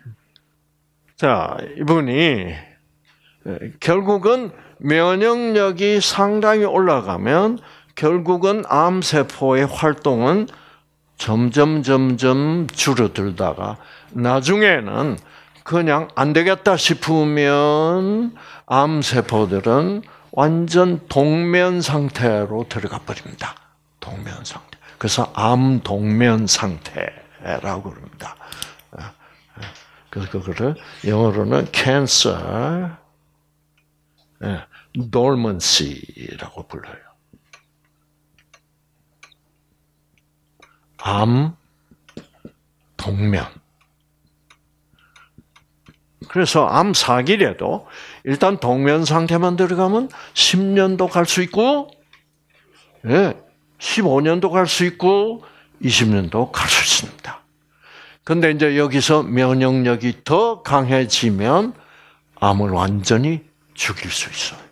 자, 이분이 결국은 면역력이 상당히 올라가면 결국은 암세포의 활동은 점점 점점 줄어들다가 나중에는 그냥 안 되겠다 싶으면 암세포들은 완전 동면 상태로 들어가 버립니다. 동면 상태. 그래서 암 동면 상태라고 그럽니다. 그래서 그거를 영어로는 cancer dormancy라고 불러요. 암 동면. 그래서 암 사기래도 일단 동면 상태만 들어가면 십 년도 갈 수 있고, 예, 십오 년도 갈 수 있고, 이십 년도 갈 수 있습니다. 근데 이제 여기서 면역력이 더 강해지면 암을 완전히 죽일 수 있어요.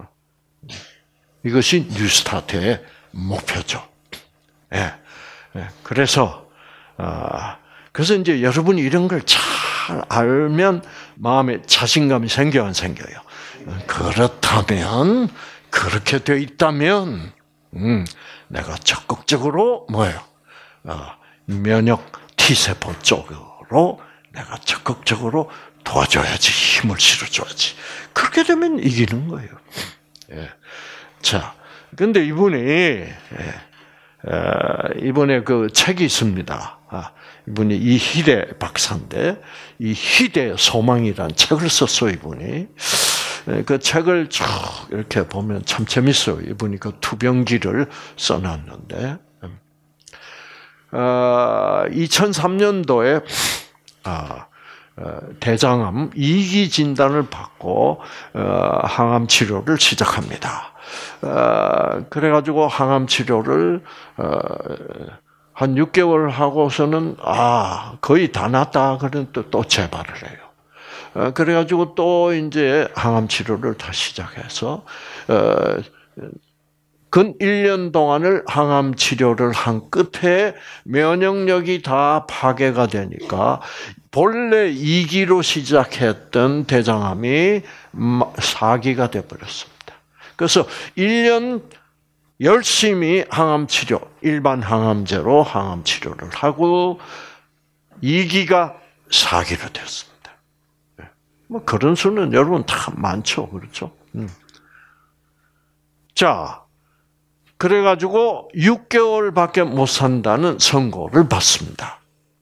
이것이 뉴스타트의 목표죠. 예. 예. 그래서, 아, 그래서 이제 여러분이 이런 걸 잘 알면 마음에 자신감이 생겨, 안 생겨요? 그렇다면, 그렇게 돼 있다면, 음, 내가 적극적으로, 뭐예요? 어, 면역 T세포 쪽으로 내가 적극적으로 도와줘야지, 힘을 실어줘야지. 그렇게 되면 이기는 거예요. 예. 자, 근데 이분이, 예, 이번에 그 책이 있습니다. 아, 이분이 이희대 박사인데, 이 희대의 소망이라는 책을 썼어요, 이분이. 그 책을 쭉 이렇게 보면 참 재밌어요. 이분이 그 투병기를 써놨는데, 어, 이천삼 년도에, 아, 대장암 이 기 진단을 받고, 어, 항암 치료를 시작합니다. 어, 그래가지고 항암 치료를, 어, 한 육 개월 하고서는, 아, 거의 다 낫다. 그러면 또, 또 재발을 해요. 어, 그래가지고 또 이제 항암 치료를 다 시작해서, 어, 근 일 년 동안을 항암 치료를 한 끝에 면역력이 다 파괴가 되니까 본래 이 기로 시작했던 대장암이 사 기가 되어버렸습니다. 그래서 일 년 열심히 항암 치료, 일반 항암제로 항암 치료를 하고 이 기가 사 기로 됐습니다. 뭐 그런 수는 여러분 다 많죠, 그렇죠? 음. 자. 그래가지고 육 개월밖에 못 산다는 선고를 받습니다.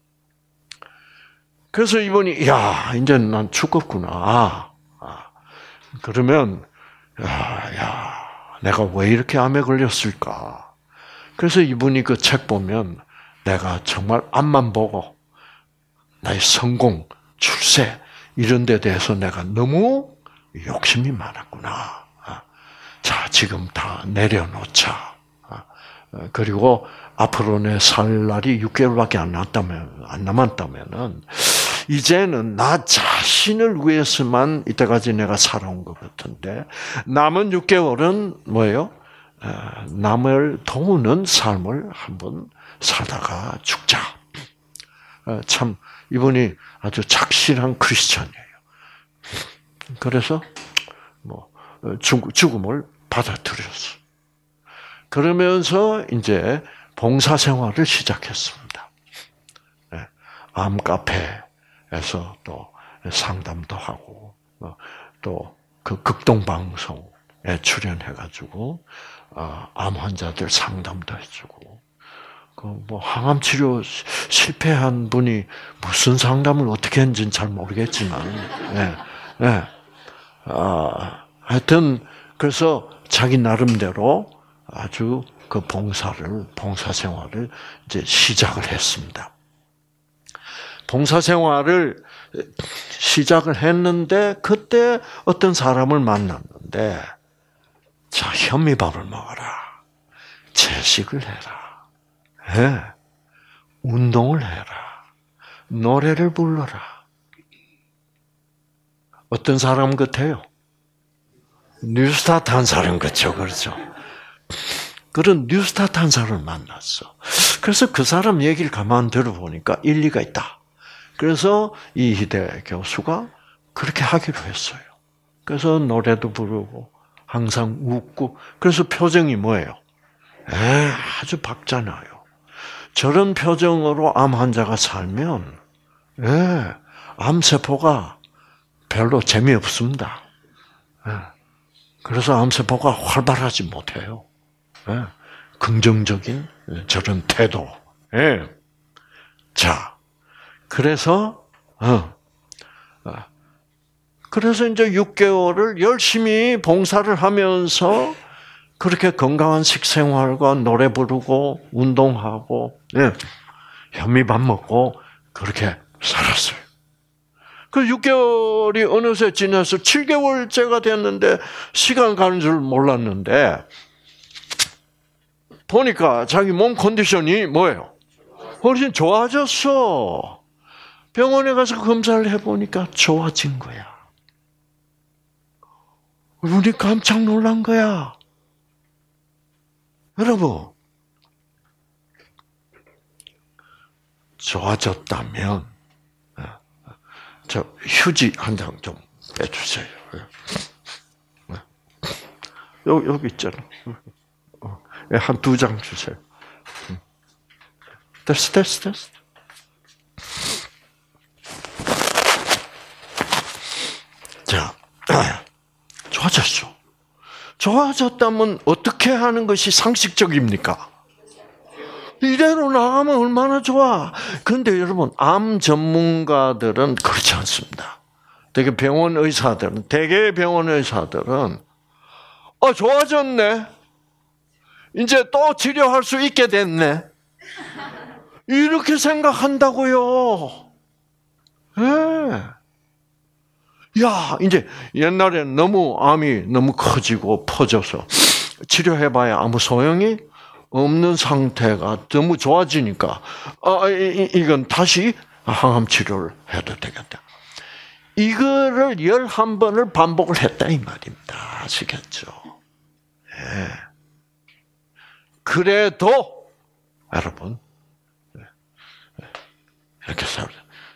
그래서 이분이, 야, 이제 난 죽었구나. 아, 그러면, 야, 야, 내가 왜 이렇게 암에 걸렸을까? 그래서 이분이 그 책 보면, 내가 정말 암만 보고, 나의 성공, 출세, 이런 데 대해서 내가 너무 욕심이 많았구나. 자, 지금 다 내려놓자. 그리고 앞으로 내 살 날이 육 개월밖에 안 남았다면, 안 남았다면은, 이제는 나 자신을 위해서만 이때까지 내가 살아온 것 같은데, 남은 육 개월은 뭐예요? 남을 도우는 삶을 한번 살다가 죽자. 참, 이분이 아주 착실한 크리스천이에요. 그래서, 뭐, 죽음을 받아들였어. 그러면서 이제 봉사 생활을 시작했습니다. 암 카페에서 또 상담도 하고, 또 그 극동 방송에 출연해가지고 암 환자들 상담도 해주고, 그 뭐 항암 치료 실패한 분이 무슨 상담을 어떻게 했는지는 잘 모르겠지만, 예, 예, 아, 하여튼 그래서 자기 나름대로 아주 그 봉사를, 봉사 생활을 이제 시작을 했습니다. 봉사 생활을 시작을 했는데, 그때 어떤 사람을 만났는데, 자, 현미밥을 먹어라. 채식을 해라. 예. 운동을 해라. 노래를 불러라. 어떤 사람 같아요? 뉴스타트 한 사람 같죠, 그렇죠? 그런 뉴스타트 한 사람을 만났어. 그래서 그 사람 얘기를 가만 들어보니까 일리가 있다. 그래서 이희대 교수가 그렇게 하기로 했어요. 그래서 노래도 부르고 항상 웃고, 그래서 표정이 뭐예요? 에, 아주 밝잖아요. 저런 표정으로 암 환자가 살면, 예, 암세포가 별로 재미없습니다. 예. 그래서 암세포가 활발하지 못해요. 예. 긍정적인 저런 태도. 예. 자, 그래서, 어, 어, 그래서 이제 육 개월을 열심히 봉사를 하면서 그렇게 건강한 식생활과 노래 부르고 운동하고, 예, 현미밥 먹고 그렇게 살았어요. 그 육 개월이 어느새 지나서 칠 개월째가 됐는데 시간 가는 줄 몰랐는데 보니까 자기 몸 컨디션이 뭐예요? 훨씬 좋아졌어. 병원에 가서 검사를 해보니까 좋아진 거야. 우리 깜짝 놀란 거야. 여러분, 좋아졌다면 저 휴지 한 장 좀 빼주세요. 여기, 여기 있잖아. 한 두 장 주세요. 됐어, 됐어, 됐어. 자, 좋아졌죠. 좋아졌다면 어떻게 하는 것이 상식적입니까? 이대로 나가면 얼마나 좋아. 그런데 여러분, 암 전문가들은 그렇지 않습니다. 되게 병원 의사들은, 대개 병원 의사들은, 어, 좋아졌네. 이제 또 치료할 수 있게 됐네. 이렇게 생각한다고요. 예. 네. 야, 이제 옛날엔 너무 암이 너무 커지고 퍼져서 치료해봐야 아무 소용이 없는 상태가 너무 좋아지니까, 아, 이, 이건 다시 항암 치료를 해도 되겠다. 이거를 열한 번을 반복을 했다, 이 말입니다. 아시겠죠? 예. 그래도, 여러분, 이렇게 살아요.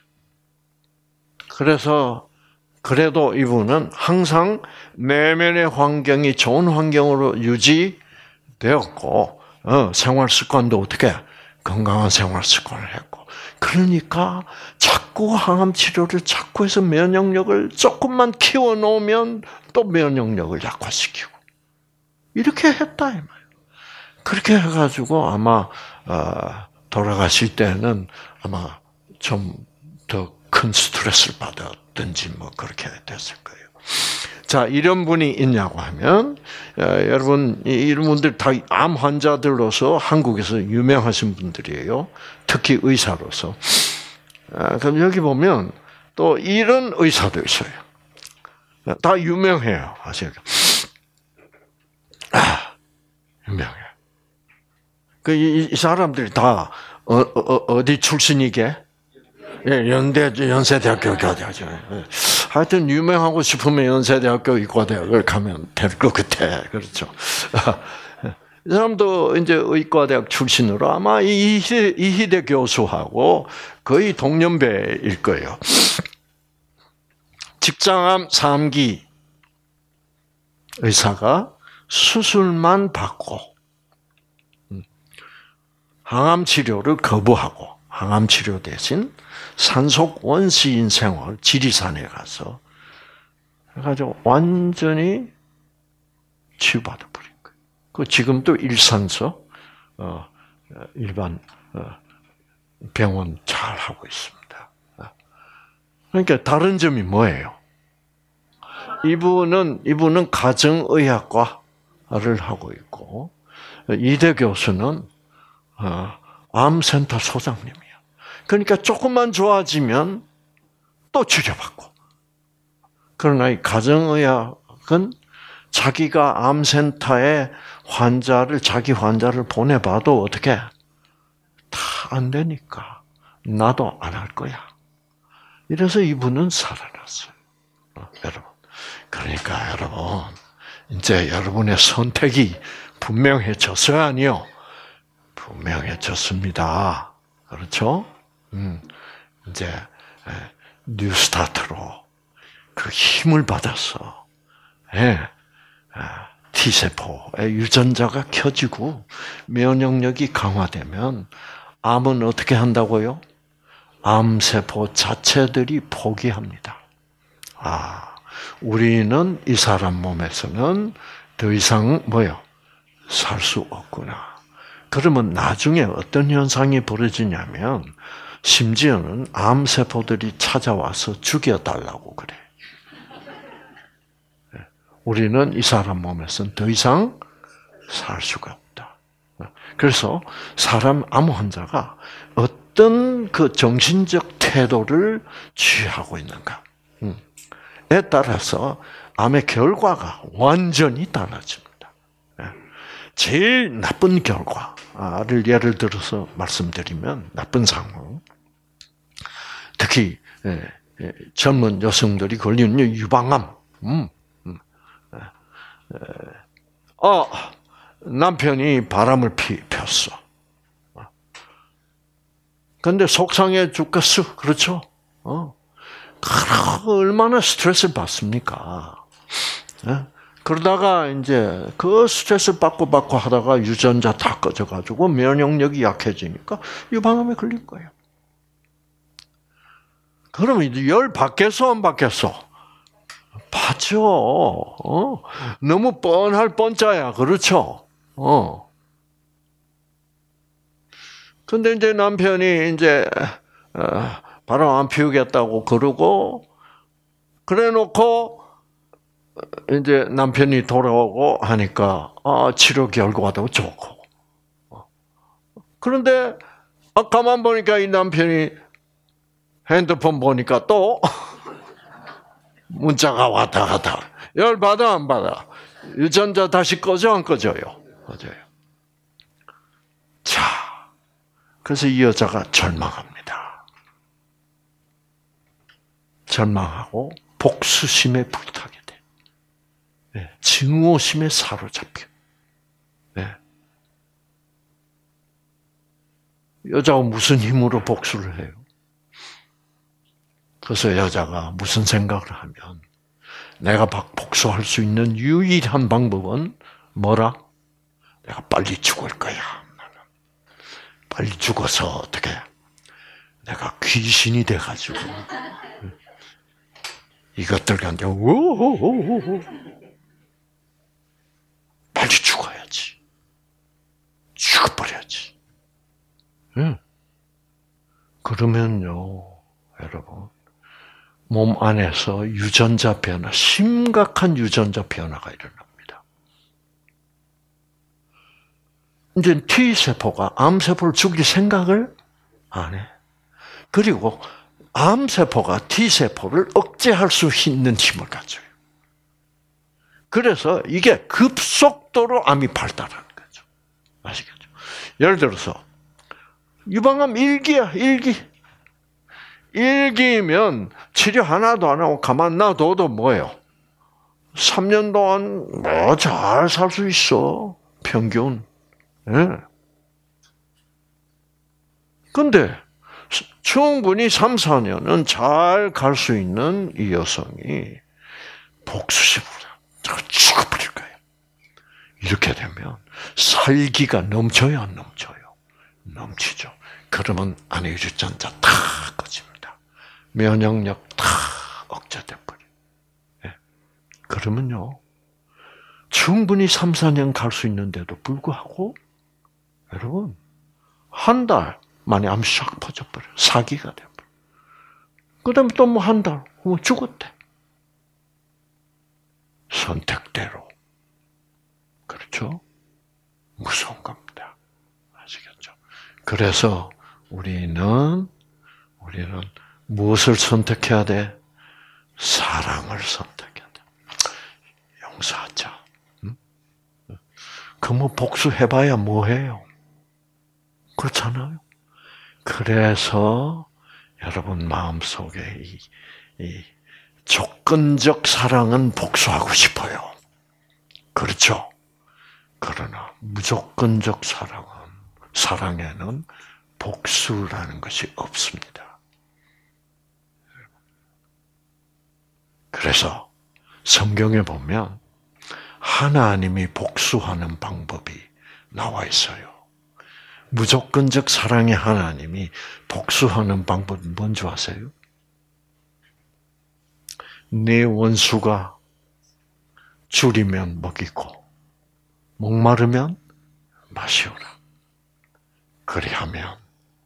그래서, 그래도 이분은 항상 내면의 환경이 좋은 환경으로 유지되었고, 어, 생활 습관도 어떻게 건강한 생활 습관을 했고, 그러니까 자꾸 항암 치료를 자꾸 해서 면역력을 조금만 키워 놓으면 또 면역력을 약화시키고 이렇게 했다 이 말이에요. 그렇게 해가지고 아마 어, 돌아가실 때는 아마 좀 더 큰 스트레스를 받았든지 뭐 그렇게 됐을 거예요. 자, 이런 분이 있냐고 하면, 어, 여러분, 이런 분들 다 암 환자들로서 한국에서 유명하신 분들이에요. 특히 의사로서. 아, 그럼 여기 보면 또 이런 의사도 있어요. 다 유명해요. 아시죠? 아, 유명해. 그, 이, 이 사람들이 다, 어, 어, 어디 출신이게? 예, 연대, 연세대학교 교대하죠. 하여튼, 유명하고 싶으면 연세대학교 의과대학을 가면 될 것 같아. 그렇죠. 이 사람도 이제 의과대학 출신으로 아마 이희대, 이희대 교수하고 거의 동년배일 거예요. 직장암 삼 기 의사가 수술만 받고, 항암 치료를 거부하고, 항암 치료 대신 산속 원시인 생활, 지리산에 가서 그래가지고 완전히 치유받아 버린 거예요. 그 지금도 일산서 어, 일반 어, 병원 잘 하고 있습니다. 그러니까 다른 점이 뭐예요? 이분은 이분은 가정의학과를 하고 있고 이대 교수는 어, 암센터 소장님이야. 그러니까 조금만 좋아지면 또 치료받고. 그러나 이 가정의학은 자기가 암센터에 환자를, 자기 환자를 보내봐도 어떻게 다 안 되니까 나도 안 할 거야. 이래서 이분은 살아났어요. 어, 여러분. 그러니까 여러분, 이제 여러분의 선택이 분명해졌어요, 아니요? 분명해졌습니다. 그렇죠? 음, 이제 뉴스타트로 그 힘을 받아서 예, T세포의 유전자가 켜지고 면역력이 강화되면 암은 어떻게 한다고요? 암세포 자체들이 포기합니다. 아, 우리는 이 사람 몸에서는 더 이상 뭐요? 살 수 없구나. 그러면 나중에 어떤 현상이 벌어지냐면 심지어는 암세포들이 찾아와서 죽여달라고 그래. 우리는 이 사람 몸에서는 더 이상 살 수가 없다. 그래서 사람 암 환자가 어떤 그 정신적 태도를 취하고 있는가에 따라서 암의 결과가 완전히 달라집니다. 제일 나쁜 결과를 예를 들어서 말씀드리면 나쁜 상황. 특히 젊은 여성들이 걸리는 유방암. 음. 어, 남편이 바람을 피, 폈어. 근데 속상해 죽겠어. 그렇죠? 어. 얼마나 스트레스를 받습니까? 예? 그러다가 이제 그 스트레스 받고 받고 하다가 유전자 다 꺼져가지고 면역력이 약해지니까 유방암에 걸린 거예요. 그러면 이제 열 받겠어, 안 받겠어? 받죠. 어? 너무 뻔할 뻔짜야. 그렇죠? 어. 근데 이제 남편이 이제, 어, 바람 안 피우겠다고 그러고, 그래 놓고, 이제 남편이 돌아오고 하니까, 아, 치료 결과도 좋고. 그런데, 아, 가만 보니까 이 남편이 핸드폰 보니까 또, 문자가 왔다 갔다. 열 받아, 안 받아? 유전자 다시 꺼져, 안 꺼져요? 꺼져요. 자, 그래서 이 여자가 절망합니다. 절망하고 복수심에 불타게 돼. 네. 증오심에 사로잡혀. 네. 여자가 무슨 힘으로 복수를 해요? 그래서 여자가 무슨 생각을 하면 내가 복수할 수 있는 유일한 방법은 뭐라? 내가 빨리 죽을 거야. 빨리 죽어서 어떻게? 내가 귀신이 돼가지고 이것들과 이제 오오오오 빨리 죽어야지. 죽어버려야지. 응. 그러면요, 여러분, 몸 안에서 유전자 변화, 심각한 유전자 변화가 일어납니다. 이제 T세포가 암세포를 죽일 생각을 안 해. 그리고 암세포가 T세포를 억제할 수 있는 힘을 가져요. 그래서 이게 급속도로 암이 발달하는 거죠. 아시겠죠? 예를 들어서 유방암 일 기야, 일 기. 일 기면 치료 하나도 안 하고 가만 놔둬도 뭐예요? 삼 년 동안 뭐 잘 살 수 있어. 평균. 예. 근데 충분히 삼, 사 년은 잘 갈 수 있는 이 여성이 복수심으로 죽어버릴 거예요. 이렇게 되면 살기가 넘쳐요, 안 넘쳐요? 넘치죠. 그러면 안에 유전자 다 꺼집니다. 면역력 다 억제돼 버려요. 네. 그러면요, 충분히 삼, 사 년 갈 수 있는데도 불구하고 여러분 한 달 만에 암이 샥 퍼져버려요. 사기가 돼버려요. 그 다음에 또 뭐 한 달, 뭐 죽었대. 선택대로. 그렇죠? 무서운 겁니다. 아시겠죠? 그래서 우리는, 우리는 무엇을 선택해야 돼? 사랑을 선택해야 돼. 용서하자. 응? 그 뭐 복수해봐야 뭐해요? 그렇잖아요? 그래서 여러분 마음속에 이, 이 조건적 사랑은 복수하고 싶어요. 그렇죠? 그러나 무조건적 사랑은, 사랑에는 복수라는 것이 없습니다. 그래서 성경에 보면 하나님이 복수하는 방법이 나와 있어요. 무조건적 사랑의 하나님이 복수하는 방법이 뭔지 아세요? 네 원수가 줄이면 먹이고 목마르면 마시오라. 그리하면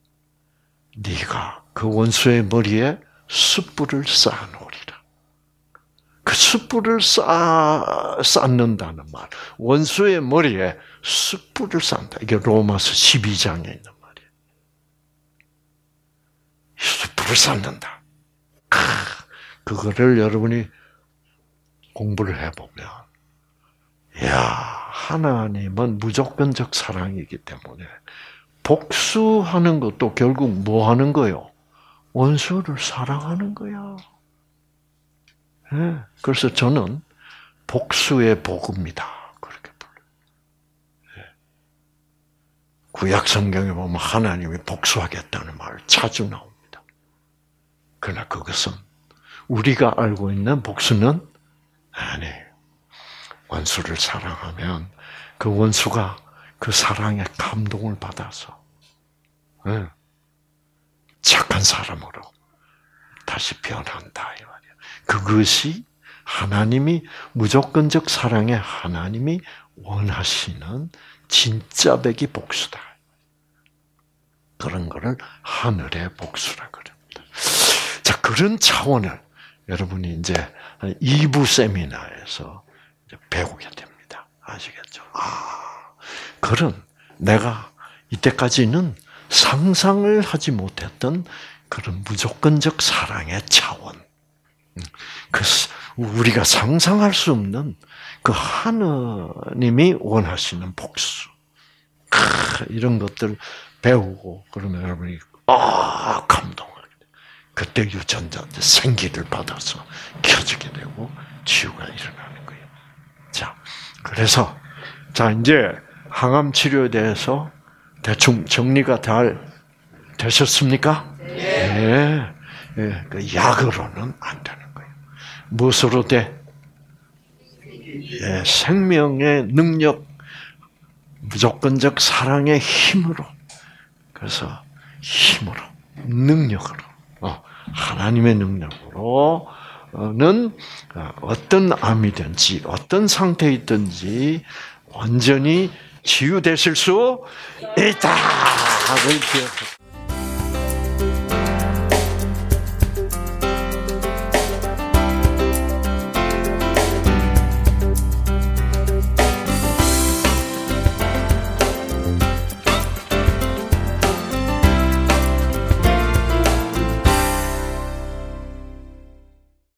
네가 그 원수의 머리에 숯불을 쌓아놓으리라. 그 숯불을 쌓, 쌓는다는 말, 원수의 머리에 숯불을 쌓는다. 이게 로마서 십이 장에 있는 말이에요. 숯불을 쌓는다. 그거를 여러분이 공부를 해보면, 야, 하나님은 무조건적 사랑이기 때문에 복수하는 것도 결국 뭐 하는 거요? 원수를 사랑하는 거야. 네. 그래서 저는 복수의 복입니다. 그렇게 불러요. 네. 구약 성경에 보면 하나님이 복수하겠다는 말 자주 나옵니다. 그러나 그것은 우리가 알고 있는 복수는 아니에요. 원수를 사랑하면 그 원수가 그 사랑에 감동을 받아서 네. 착한 사람으로 다시 변한다 이 말이야. 그것이 하나님이 무조건적 사랑의 하나님이 원하시는 진짜 백이 복수다. 그런 거를 하늘의 복수라 그럽니다. 자, 그런 차원을 여러분이 이제 이 부 세미나에서 이제 배우게 됩니다. 아시겠죠? 아, 그런 내가 이때까지는 상상을 하지 못했던 그런 무조건적 사랑의 차원. 그 우리가 상상할 수 없는 그 하느님이 원하시는 복수. 이런 것들 배우고 그러면 여러분이 아 감동을 그때 유전자 생기를 받아서 켜지게 되고 치유가 일어나는 거예요. 자, 그래서 자 이제 항암 치료에 대해서 대충 정리가 잘 되셨습니까? 네. 네. 그 약으로는 안 되는 거예요. 무엇으로 돼? 예, 생명의 능력, 무조건적 사랑의 힘으로. 그래서 힘으로, 능력으로, 어, 하나님의 능력으로는 어떤 암이든지 어떤 상태에 있든지 완전히 치유되실 수 있다.